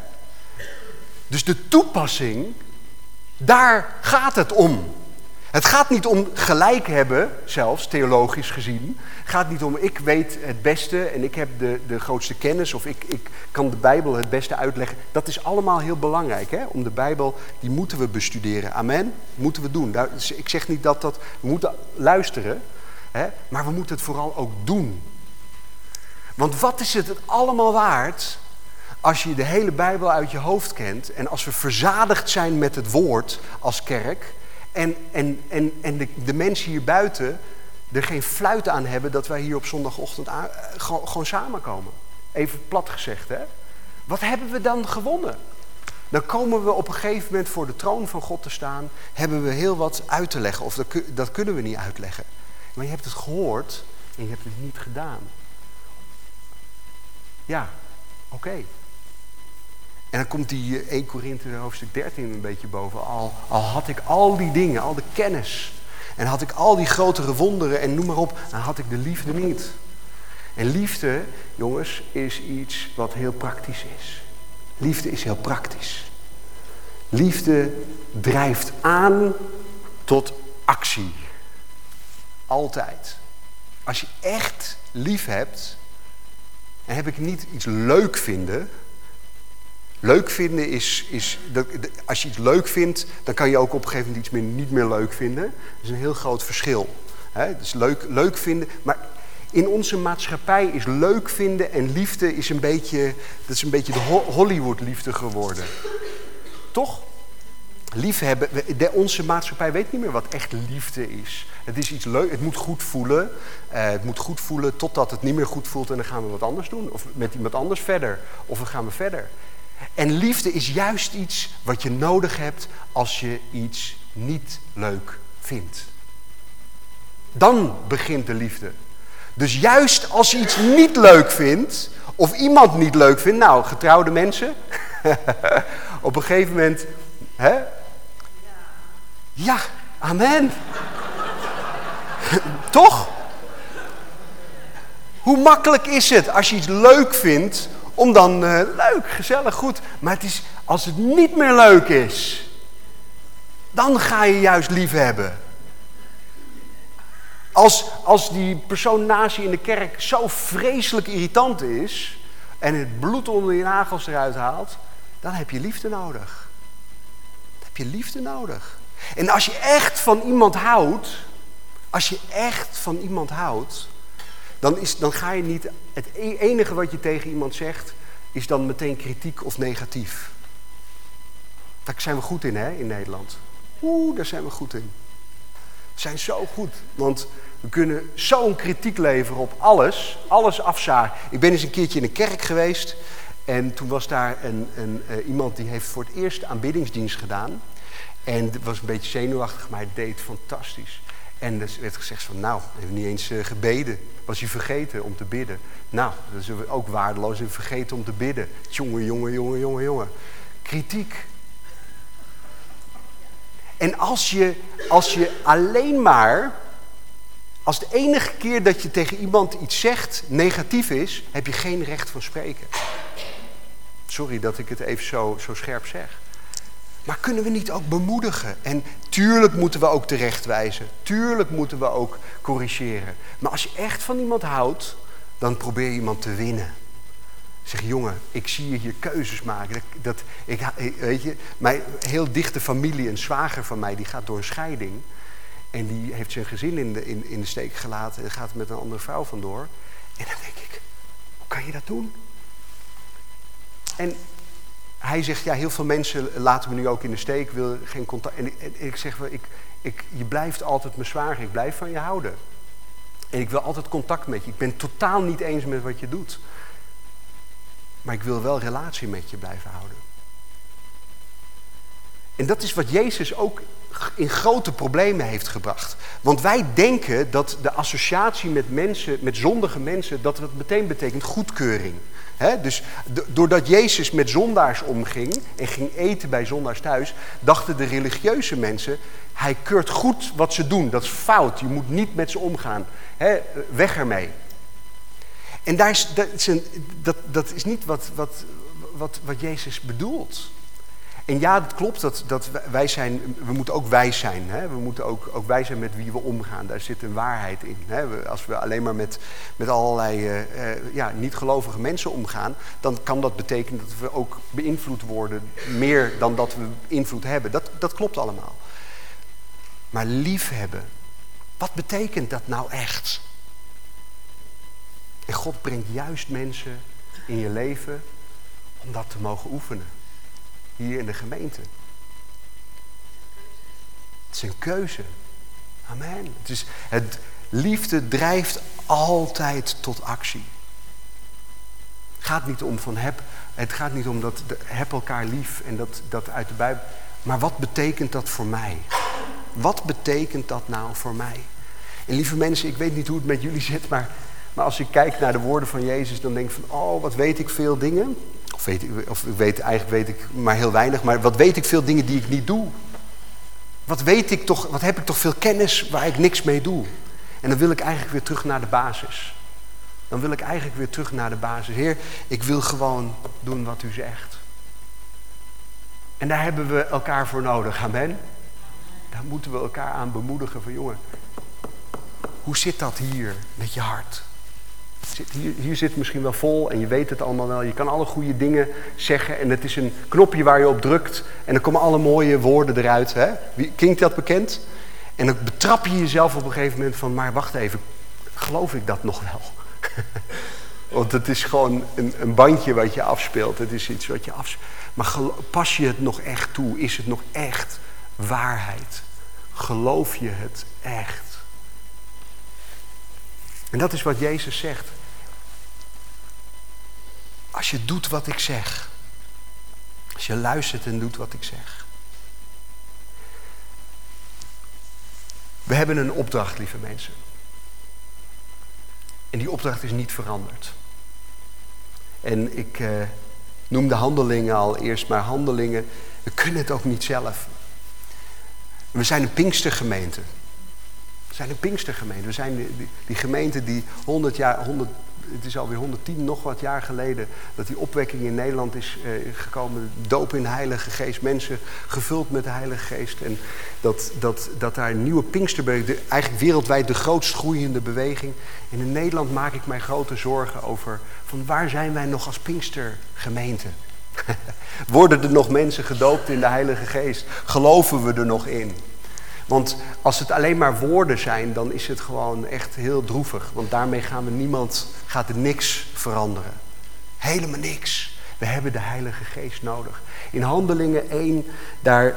Dus de toepassing, daar gaat het om. Het gaat niet om gelijk hebben, zelfs theologisch gezien. Het gaat niet om ik weet het beste en ik heb de, de grootste kennis of ik, ik kan de Bijbel het beste uitleggen. Dat is allemaal heel belangrijk. Hè? Om de Bijbel, die moeten we bestuderen. Amen? Moeten we doen. Ik zeg niet dat dat... We moeten luisteren, hè? Maar we moeten het vooral ook doen. Want wat is het het allemaal waard als je de hele Bijbel uit je hoofd kent en als we verzadigd zijn met het woord als kerk en, en, en, en de, de mensen hier buiten er geen fluit aan hebben dat wij hier op zondagochtend aan, gewoon, gewoon samenkomen. Even plat gezegd, hè. Wat hebben we dan gewonnen? Dan komen we op een gegeven moment voor de troon van God te staan, hebben we heel wat uit te leggen. Of dat, dat kunnen we niet uitleggen. Maar je hebt het gehoord en je hebt het niet gedaan. Ja, oké. Okay. En dan komt die eerste Korinthe hoofdstuk dertien een beetje boven. Al, al had ik al die dingen, al de kennis. En had ik al die grotere wonderen en noem maar op. Dan had ik de liefde niet. En liefde, jongens, is iets wat heel praktisch is. Liefde is heel praktisch. Liefde drijft aan tot actie. Altijd. Als je echt lief hebt, en heb ik niet iets leuk vinden. Leuk vinden is, is dat, als je iets leuk vindt, dan kan je ook op een gegeven moment iets meer, niet meer leuk vinden. Dat is een heel groot verschil. He, dus leuk, leuk vinden, maar in onze maatschappij is leuk vinden en liefde is een beetje, dat is een beetje de Hollywood liefde geworden. Toch? Liefhebben, de, onze maatschappij weet niet meer wat echt liefde is. Het is iets leuk, het moet goed voelen. Uh, het moet goed voelen totdat het niet meer goed voelt en dan gaan we wat anders doen. Of met iemand anders verder. Of dan gaan we verder. En liefde is juist iets wat je nodig hebt als je iets niet leuk vindt. Dan begint de liefde. Dus juist als je iets niet leuk vindt, of iemand niet leuk vindt, nou, getrouwde mensen, op een gegeven moment, hè? Ja, amen. Toch? Hoe makkelijk is het als je iets leuk vindt, om dan, uh, leuk, gezellig, goed. Maar het is, als het niet meer leuk is, dan ga je juist lief hebben. Als, als die persoon naast je in de kerk zo vreselijk irritant is en het bloed onder je nagels eruit haalt, dan heb je liefde nodig. Dan heb je liefde nodig. En als je echt van iemand houdt, als je echt van iemand houdt, dan, is, dan ga je niet, het enige wat je tegen iemand zegt, is dan meteen kritiek of negatief. Daar zijn we goed in, hè, in Nederland. Oeh, daar zijn we goed in. We zijn zo goed, want We kunnen zo'n kritiek leveren op alles, alles afzagen. Ik ben eens een keertje in een kerk geweest en toen was daar een, een, uh, iemand die heeft voor het eerst aanbiddingsdienst gedaan. En het was een beetje zenuwachtig, maar hij deed fantastisch. En er werd gezegd van, nou, hij heeft niet eens uh, gebeden. Was hij vergeten om te bidden. Nou, dat is ook waardeloos, hij heeft vergeten om te bidden. Jongen, jongen, jongen, jongen, jongen. Kritiek. En als je, als je alleen maar, als de enige keer dat je tegen iemand iets zegt negatief is, heb je geen recht van spreken. Sorry dat ik het even zo, zo scherp zeg. Maar kunnen we niet ook bemoedigen? En tuurlijk moeten we ook terechtwijzen. Tuurlijk moeten we ook corrigeren. Maar als je echt van iemand houdt, dan probeer je iemand te winnen. Zeg, jongen, ik zie je hier keuzes maken. Dat, dat, ik, weet je, mijn heel dichte familie, een zwager van mij, die gaat door een scheiding. En die heeft zijn gezin in de, in, in de steek gelaten en gaat met een andere vrouw vandoor. En dan denk ik, hoe kan je dat doen? En hij zegt, ja, heel veel mensen laten me nu ook in de steek, wil geen contact. En ik, en ik zeg, ik, ik, je blijft altijd mijn zwager, ik blijf van je houden. En ik wil altijd contact met je. Ik ben het totaal niet eens met wat je doet. Maar ik wil wel relatie met je blijven houden. En dat is wat Jezus ook in grote problemen heeft gebracht. Want wij denken dat de associatie met mensen, met zondige mensen, dat het meteen betekent goedkeuring. He, dus d- doordat Jezus met zondaars omging en ging eten bij zondaars thuis, dachten de religieuze mensen, hij keurt goed wat ze doen. Dat is fout, je moet niet met ze omgaan. He, weg ermee. En daar is, dat, is een, dat, dat is niet wat, wat, wat, wat Jezus bedoelt. En ja, het klopt dat, dat wij zijn, we moeten ook wijs zijn. Hè? We moeten ook, ook wijs zijn met wie we omgaan. Daar zit een waarheid in. Hè? We, als we alleen maar met, met allerlei uh, uh, ja, niet-gelovige mensen omgaan, dan kan dat betekenen dat we ook beïnvloed worden, meer dan dat we invloed hebben. Dat, dat klopt allemaal. Maar liefhebben, wat betekent dat nou echt? En God brengt juist mensen in je leven om dat te mogen oefenen. Hier in de gemeente. Het is een keuze. Amen. Het is, het, liefde drijft altijd tot actie. Het gaat niet om van heb, het gaat niet om dat de, heb elkaar lief en dat, dat uit de Bijbel. Maar wat betekent dat voor mij? Wat betekent dat nou voor mij? En lieve mensen, ik weet niet hoe het met jullie zit, maar, maar als ik kijk naar de woorden van Jezus, dan denk ik van, oh, wat weet ik veel dingen. Of, weet ik, of ik weet, eigenlijk weet ik maar heel weinig, maar wat weet ik veel dingen die ik niet doe? Wat weet ik toch, wat heb ik toch veel kennis waar ik niks mee doe? En dan wil ik eigenlijk weer terug naar de basis. Dan wil ik eigenlijk weer terug naar de basis. Heer, ik wil gewoon doen wat u zegt. En daar hebben we elkaar voor nodig, amen. Daar moeten we elkaar aan bemoedigen van, jongen, hoe zit dat hier met je hart? Zit, hier, hier zit het misschien wel vol en je weet het allemaal wel. Je kan alle goede dingen zeggen en het is een knopje waar je op drukt. En dan komen alle mooie woorden eruit. Hè? Wie, klinkt dat bekend? En dan betrap je jezelf op een gegeven moment van, maar wacht even, geloof ik dat nog wel? Want het is gewoon een, een bandje wat je afspeelt. Het is iets wat je afspeelt. Maar gelo- pas je het nog echt toe? Is het nog echt waarheid? Geloof je het echt? En dat is wat Jezus zegt. Als je doet wat ik zeg. Als je luistert en doet wat ik zeg. We hebben een opdracht, lieve mensen. En die opdracht is niet veranderd. En ik uh, noemde handelingen al eerst, maar handelingen, we kunnen het ook niet zelf. We zijn een Pinkstergemeente. We zijn een Pinkstergemeente. We zijn die, die, die gemeente die honderd jaar, honderd, het is alweer honderdtien nog wat jaar geleden, dat die opwekking in Nederland is eh, gekomen. Doop in de Heilige Geest, mensen gevuld met de Heilige Geest. En dat, dat, dat daar een nieuwe Pinksterbeweging, eigenlijk wereldwijd de grootst groeiende beweging. En in Nederland maak ik mij grote zorgen over, van waar zijn wij nog als Pinkstergemeente? Worden er nog mensen gedoopt in de Heilige Geest? Geloven we er nog in? Want als het alleen maar woorden zijn, dan is het gewoon echt heel droevig. Want daarmee gaan we niemand, gaat er niks veranderen. Helemaal niks. We hebben de Heilige Geest nodig. In Handelingen één, daar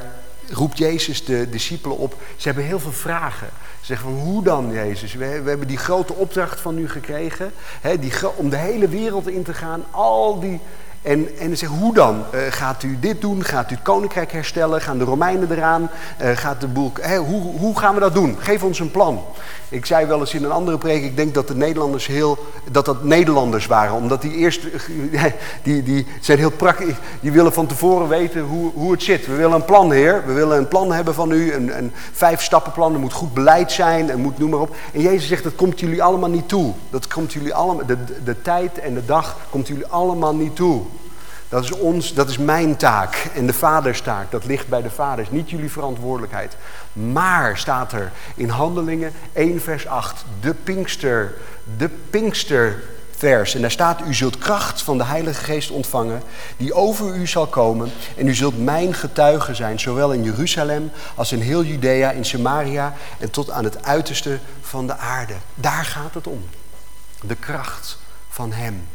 roept Jezus de discipelen op. Ze hebben heel veel vragen. Ze zeggen van, hoe dan, Jezus? We, we hebben die grote opdracht van u gekregen. Hè, die, om de hele wereld in te gaan. Al die... En, en ze zeggen, hoe dan? Uh, gaat u dit doen? Gaat u het koninkrijk herstellen? Gaan de Romeinen eraan? Uh, gaat de boel... Hey, hoe, hoe gaan we dat doen? Geef ons een plan. Ik zei wel eens in een andere preek, ik denk dat de Nederlanders heel... dat dat Nederlanders waren. Omdat die eerst... Die, die zijn heel praktisch. Die willen van tevoren weten hoe, hoe het zit. We willen een plan, Heer. We willen een plan hebben van u. Een, een vijf stappenplan. Er moet goed beleid zijn. En moet noem maar op. En Jezus zegt, dat komt jullie allemaal niet toe. Dat komt jullie allemaal... De, de, de tijd en de dag komt jullie allemaal niet toe. Dat is ons, dat is mijn taak en de vaders taak. Dat ligt bij de vaders, niet jullie verantwoordelijkheid. Maar, staat er in Handelingen één vers acht, de Pinkster, de Pinkstervers. En daar staat, u zult kracht van de Heilige Geest ontvangen, die over u zal komen. En u zult mijn getuige zijn, zowel in Jeruzalem als in heel Judea, in Samaria en tot aan het uiterste van de aarde. Daar gaat het om. De kracht van hem.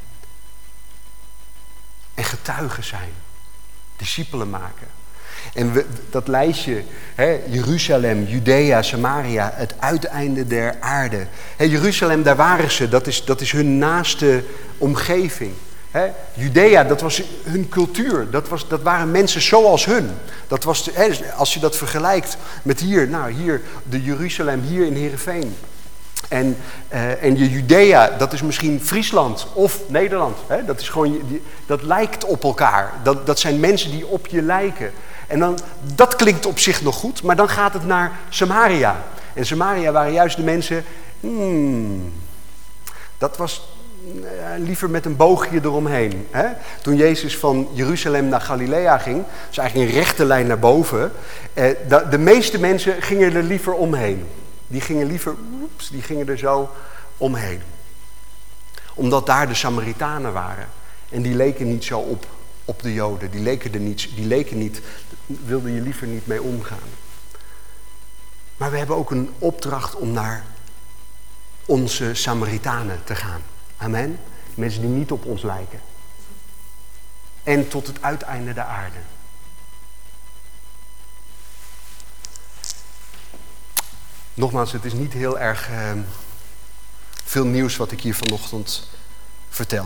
En getuigen zijn. Discipelen maken. En we, dat lijstje, hè, Jeruzalem, Judea, Samaria, het uiteinde der aarde. Hè, Jeruzalem, daar waren ze. Dat is, dat is hun naaste omgeving. Hè, Judea, dat was hun cultuur. Dat, was, dat waren mensen zoals hun. Dat was de, hè, als je dat vergelijkt met hier, nou hier, de Jeruzalem, hier in Heerenveen. En, uh, en je Judea, dat is misschien Friesland of Nederland. Hè? Dat, is gewoon, die, dat lijkt op elkaar. Dat, dat zijn mensen die op je lijken. En dan, dat klinkt op zich nog goed, maar dan gaat het naar Samaria. En Samaria waren juist de mensen... Hmm, dat was uh, liever met een boogje eromheen. Hè? Toen Jezus van Jeruzalem naar Galilea ging, dus eigenlijk een rechte lijn naar boven. Uh, de, de meeste mensen gingen er liever omheen. Die gingen liever, oeps, die gingen er zo omheen. Omdat daar de Samaritanen waren. En die leken niet zo op, op de Joden. Die leken er niet, die leken niet, wilden je liever niet mee omgaan. Maar we hebben ook een opdracht om naar onze Samaritanen te gaan. Amen. Mensen die niet op ons lijken. En tot het uiteinde der aarde. Nogmaals, het is niet heel erg uh, veel nieuws wat ik hier vanochtend vertel.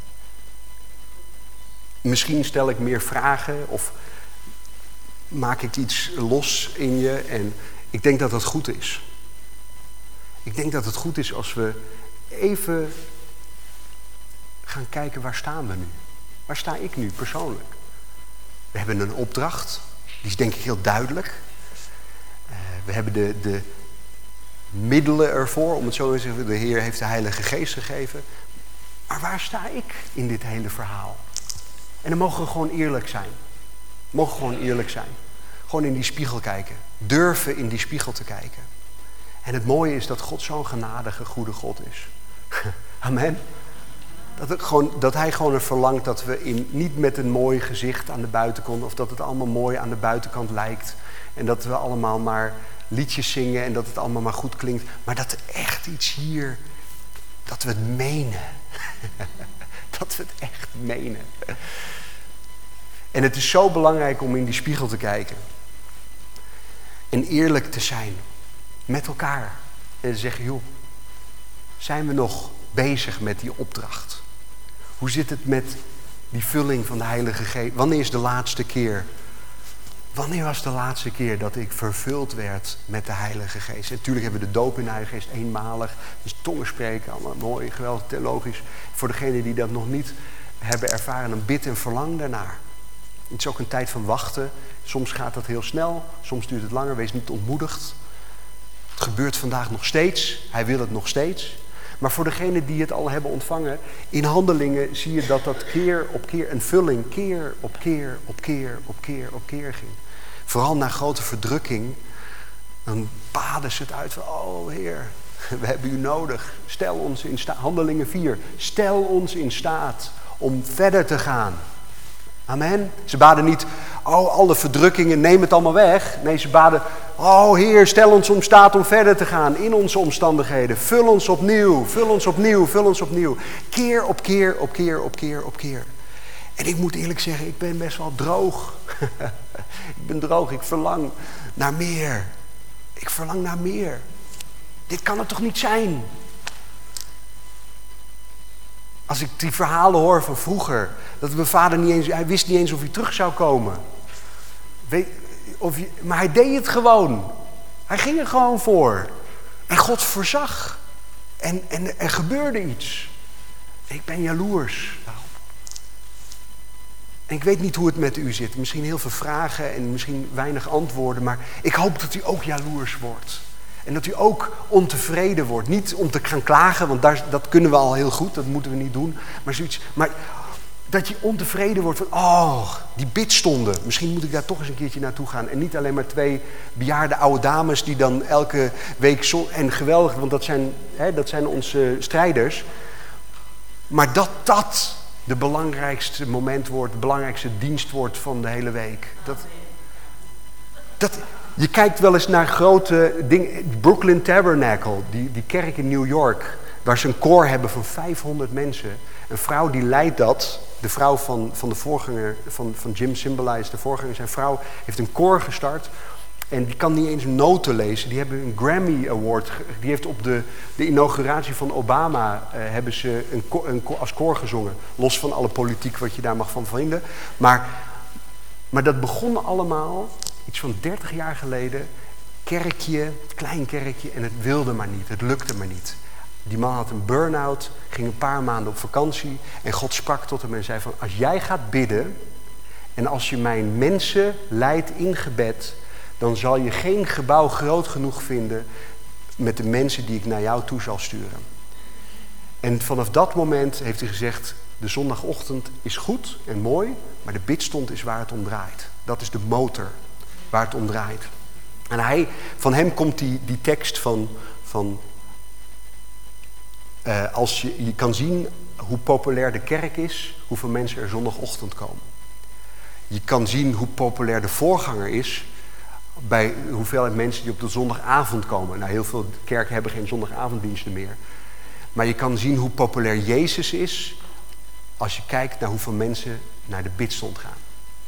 Misschien stel ik meer vragen of maak ik iets los in je. En ik denk dat dat goed is. Ik denk dat het goed is als we even gaan kijken, waar staan we nu? Waar sta ik nu persoonlijk? We hebben een opdracht, die is denk ik heel duidelijk. Uh, we hebben de... de middelen ervoor, om het zo te zeggen. De Heer heeft de Heilige Geest gegeven. Maar waar sta ik in dit hele verhaal? En dan mogen we gewoon eerlijk zijn. We mogen gewoon eerlijk zijn. Gewoon in die spiegel kijken. Durven in die spiegel te kijken. En het mooie is dat God zo'n genadige, goede God is. Amen. Dat, het gewoon, dat hij gewoon er verlangt dat we in, niet met een mooi gezicht aan de buitenkant, of dat het allemaal mooi aan de buitenkant lijkt. En dat we allemaal maar liedjes zingen en dat het allemaal maar goed klinkt. Maar dat er echt iets hier, dat we het menen. Dat we het echt menen. En het is zo belangrijk om in die spiegel te kijken. En eerlijk te zijn. Met elkaar. En te zeggen, joh, zijn we nog bezig met die opdracht? Hoe zit het met die vulling van de Heilige Geest? Wanneer is de laatste keer? Wanneer was de laatste keer dat ik vervuld werd met de Heilige Geest? En natuurlijk hebben we de doop in de Heilige Geest eenmalig. Dus tongen spreken, allemaal mooi, geweldig, theologisch. Voor degenen die dat nog niet hebben ervaren, dan bid en verlang daarnaar. Het is ook een tijd van wachten. Soms gaat dat heel snel, soms duurt het langer. Wees niet ontmoedigd. Het gebeurt vandaag nog steeds. Hij wil het nog steeds. Maar voor degenen die het al hebben ontvangen, in Handelingen zie je dat dat keer op keer, een vulling, keer op keer op keer op keer op keer ging. Vooral na grote verdrukking, dan baden ze het uit van, oh Heer, we hebben u nodig. Stel ons in staat, Handelingen vier, stel ons in staat om verder te gaan. Amen. Ze baden niet, oh alle verdrukkingen, neem het allemaal weg. Nee, ze baden, oh Heer, stel ons in staat om verder te gaan in onze omstandigheden. Vul ons opnieuw, vul ons opnieuw, vul ons opnieuw. Keer op keer op keer op keer op keer. En ik moet eerlijk zeggen, ik ben best wel droog. Ik ben droog, ik verlang naar meer. Ik verlang naar meer. Dit kan het toch niet zijn? Als ik die verhalen hoor van vroeger, dat mijn vader niet eens, hij wist niet eens of hij terug zou komen. Weet, of je, maar hij deed het gewoon. Hij ging er gewoon voor. En God voorzag. En, en er gebeurde iets. Ik ben jaloers. En ik weet niet hoe het met u zit. Misschien heel veel vragen en misschien weinig antwoorden. Maar ik hoop dat u ook jaloers wordt. En dat u ook ontevreden wordt. Niet om te gaan klagen, want daar, dat kunnen we al heel goed. Dat moeten we niet doen. Maar, zoiets, maar dat je ontevreden wordt van, oh, die bidstonden. Misschien moet ik daar toch eens een keertje naartoe gaan. En niet alleen maar twee bejaarde oude dames die dan elke week... Zo, en geweldig, want dat zijn, hè, dat zijn onze strijders. Maar dat dat de belangrijkste moment wordt, de belangrijkste dienst wordt van de hele week. Dat, dat, je kijkt wel eens naar grote dingen. Brooklyn Tabernacle, die, die kerk in New York, waar ze een koor hebben van vijfhonderd mensen. Een vrouw die leidt dat, de vrouw van, van de voorganger, van, van Jim Cymbala, de voorganger, zijn vrouw heeft een koor gestart. En die kan niet eens noten lezen. Die hebben een Grammy Award. Die heeft op de, de inauguratie van Obama uh, hebben ze een, een, als koor gezongen. Los van alle politiek wat je daar mag van vinden. Maar, maar dat begon allemaal iets van dertig jaar geleden. Kerkje, klein kerkje. En het wilde maar niet. Het lukte maar niet. Die man had een burn-out. Ging een paar maanden op vakantie. En God sprak tot hem en zei van, als jij gaat bidden. En als je mijn mensen leidt in gebed, dan zal je geen gebouw groot genoeg vinden met de mensen die ik naar jou toe zal sturen. En vanaf dat moment heeft hij gezegd, de zondagochtend is goed en mooi, maar de bidstond is waar het om draait. Dat is de motor waar het om draait. En hij, van hem komt die, die tekst van, van uh, als je, je kan zien hoe populair de kerk is, hoeveel mensen er zondagochtend komen. Je kan zien hoe populair de voorganger is bij de hoeveelheid mensen die op de zondagavond komen. Nou, heel veel kerken hebben geen zondagavonddiensten meer. Maar je kan zien hoe populair Jezus is als je kijkt naar hoeveel mensen naar de bidstond gaan.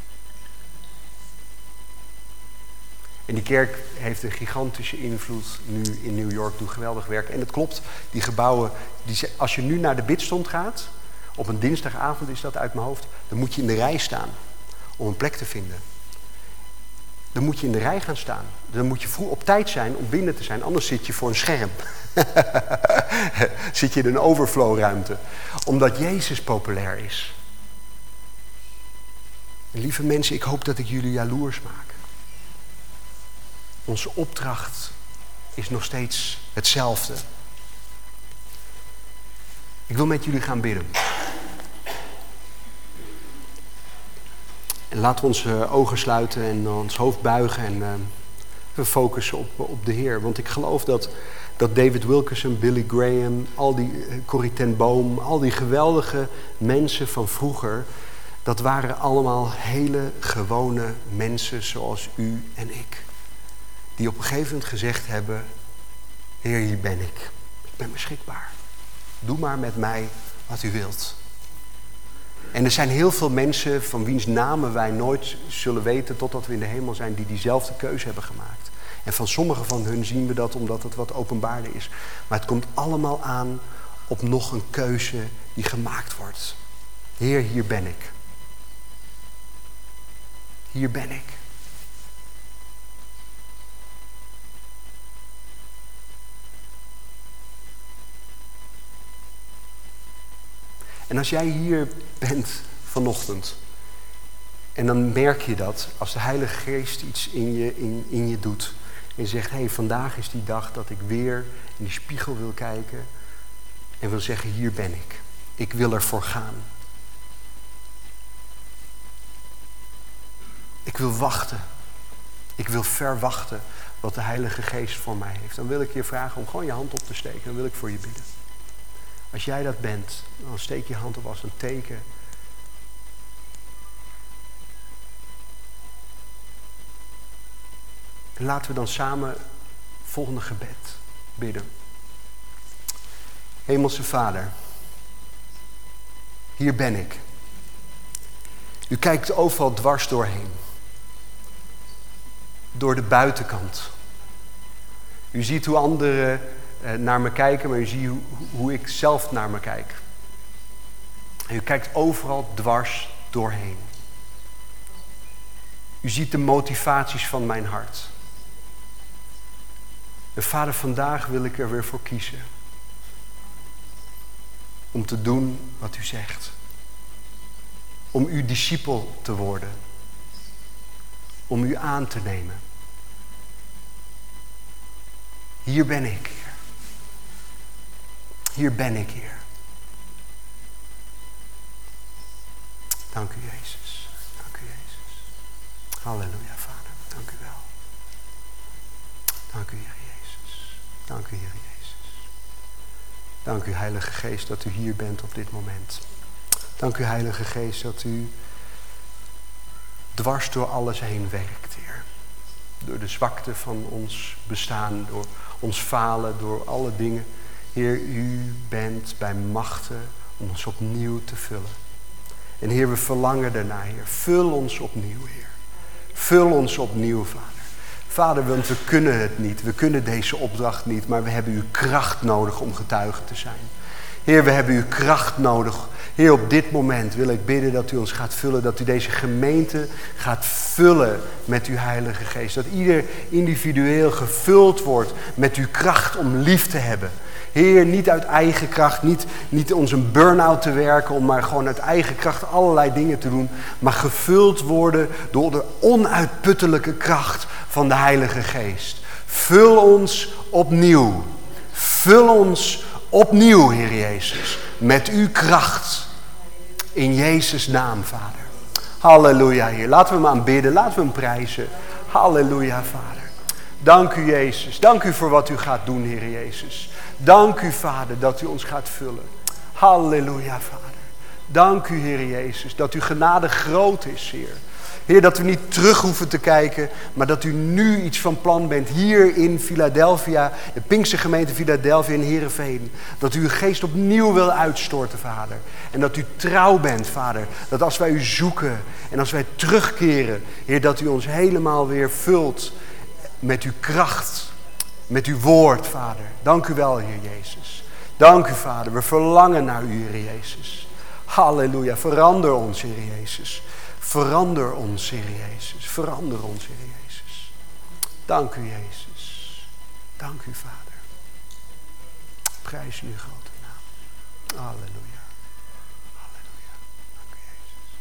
En die kerk heeft een gigantische invloed nu in New York, doet geweldig werk. En het klopt, die gebouwen, die, als je nu naar de bidstond gaat, op een dinsdagavond is dat uit mijn hoofd, dan moet je in de rij staan om een plek te vinden. Dan moet je in de rij gaan staan. Dan moet je vroeg op tijd zijn om binnen te zijn. Anders zit je voor een scherm. Zit je in een overflowruimte. Omdat Jezus populair is. En lieve mensen, ik hoop dat ik jullie jaloers maak. Onze opdracht is nog steeds hetzelfde. Ik wil met jullie gaan bidden. En laten we onze ogen sluiten en ons hoofd buigen en uh, we focussen op, op de Heer. Want ik geloof dat, dat David Wilkerson, Billy Graham, al die uh, Corrie ten Boom, al die geweldige mensen van vroeger, dat waren allemaal hele gewone mensen zoals u en ik. Die op een gegeven moment gezegd hebben, Heer, hier ben ik. Ik ben beschikbaar. Doe maar met mij wat u wilt. En er zijn heel veel mensen van wiens namen wij nooit zullen weten totdat we in de hemel zijn, die diezelfde keuze hebben gemaakt. En van sommige van hun zien we dat omdat het wat openbaarder is. Maar het komt allemaal aan op nog een keuze die gemaakt wordt. Heer, hier ben ik. Hier ben ik. En als jij hier bent vanochtend, en dan merk je dat als de Heilige Geest iets in je, in, in je doet. En je zegt, hé, hey, vandaag is die dag dat ik weer in die spiegel wil kijken. En wil zeggen, hier ben ik. Ik wil ervoor gaan. Ik wil wachten. Ik wil verwachten wat de Heilige Geest voor mij heeft. Dan wil ik je vragen om gewoon je hand op te steken. Dan wil ik voor je bidden. Als jij dat bent, dan steek je hand op als een teken. En laten we dan samen het volgende gebed bidden. Hemelse Vader, hier ben ik. U kijkt overal dwars doorheen. door de buitenkant. U ziet hoe anderen uh, naar me kijken, maar u ziet hoe, hoe ik zelf naar me kijk. En u kijkt overal dwars doorheen. U ziet de motivaties van mijn hart. En Vader, vandaag wil ik er weer voor kiezen. Om te doen wat u zegt. Om uw discipel te worden. Om u aan te nemen. Hier ben ik, Heer. Hier ben ik, Heer. Dank u, Jezus. Dank u, Jezus. Halleluja, Vader. Dank u wel. Dank u, Heer Jezus. Dank u, Heer Jezus. Dank u, Heilige Geest, dat u hier bent op dit moment. Dank u, Heilige Geest, dat u dwars door alles heen werkt, Heer. Door de zwakte van ons bestaan, door ons falen, door alle dingen. Heer, u bent bij machten om ons opnieuw te vullen. En Heer, we verlangen daarna, Heer. Vul ons opnieuw, Heer. Vul ons opnieuw, Vader. Vader, want we kunnen het niet. We kunnen deze opdracht niet, maar we hebben uw kracht nodig om getuige te zijn. Heer, we hebben uw kracht nodig. Heer, op dit moment wil ik bidden dat u ons gaat vullen. Dat u deze gemeente gaat vullen met uw Heilige Geest. Dat ieder individueel gevuld wordt met uw kracht om lief te hebben. Heer, niet uit eigen kracht, niet, niet ons een burn-out te werken, om maar gewoon uit eigen kracht allerlei dingen te doen. Maar gevuld worden door de onuitputtelijke kracht van de Heilige Geest. Vul ons opnieuw. Vul ons opnieuw, Heer Jezus, met uw kracht. In Jezus' naam, Vader. Halleluja, Heer. Laten we hem aanbidden, laten we hem prijzen. Halleluja, Vader. Dank u, Jezus. Dank u voor wat u gaat doen, Heer Jezus. Dank u, Vader, dat u ons gaat vullen. Halleluja, Vader. Dank u, Heer Jezus, dat uw genade groot is, Heer. Heer, dat we niet terug hoeven te kijken, maar dat u nu iets van plan bent hier in Philadelphia, de Pinkstergemeente Philadelphia in Heerenveen. Dat u uw geest opnieuw wil uitstorten, Vader. En dat u trouw bent, Vader. Dat als wij u zoeken en als wij terugkeren, Heer, dat u ons helemaal weer vult met uw kracht, met uw woord, Vader. Dank u wel, Heer Jezus. Dank u, Vader. We verlangen naar u, Heer Jezus. Halleluja. Verander ons, Heer Jezus. Verander ons, Heer Jezus. Verander ons, Heer Jezus. Dank u, Jezus. Dank u, Vader. Prijs uw grote naam. Halleluja. Halleluja. Dank u, Jezus.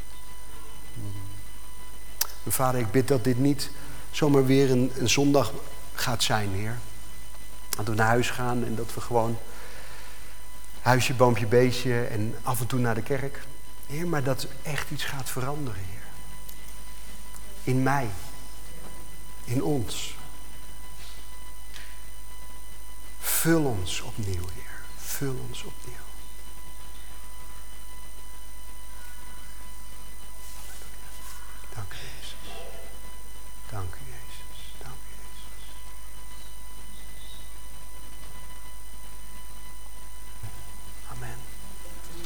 Mm. Vader, ik bid dat dit niet zomaar weer een, een zondag gaat zijn, Heer. Dat we naar huis gaan en dat we gewoon huisje, boompje, beestje en af en toe naar de kerk. Heer, maar dat echt iets gaat veranderen, Heer. In mij. In ons. Vul ons opnieuw, Heer. Vul ons opnieuw.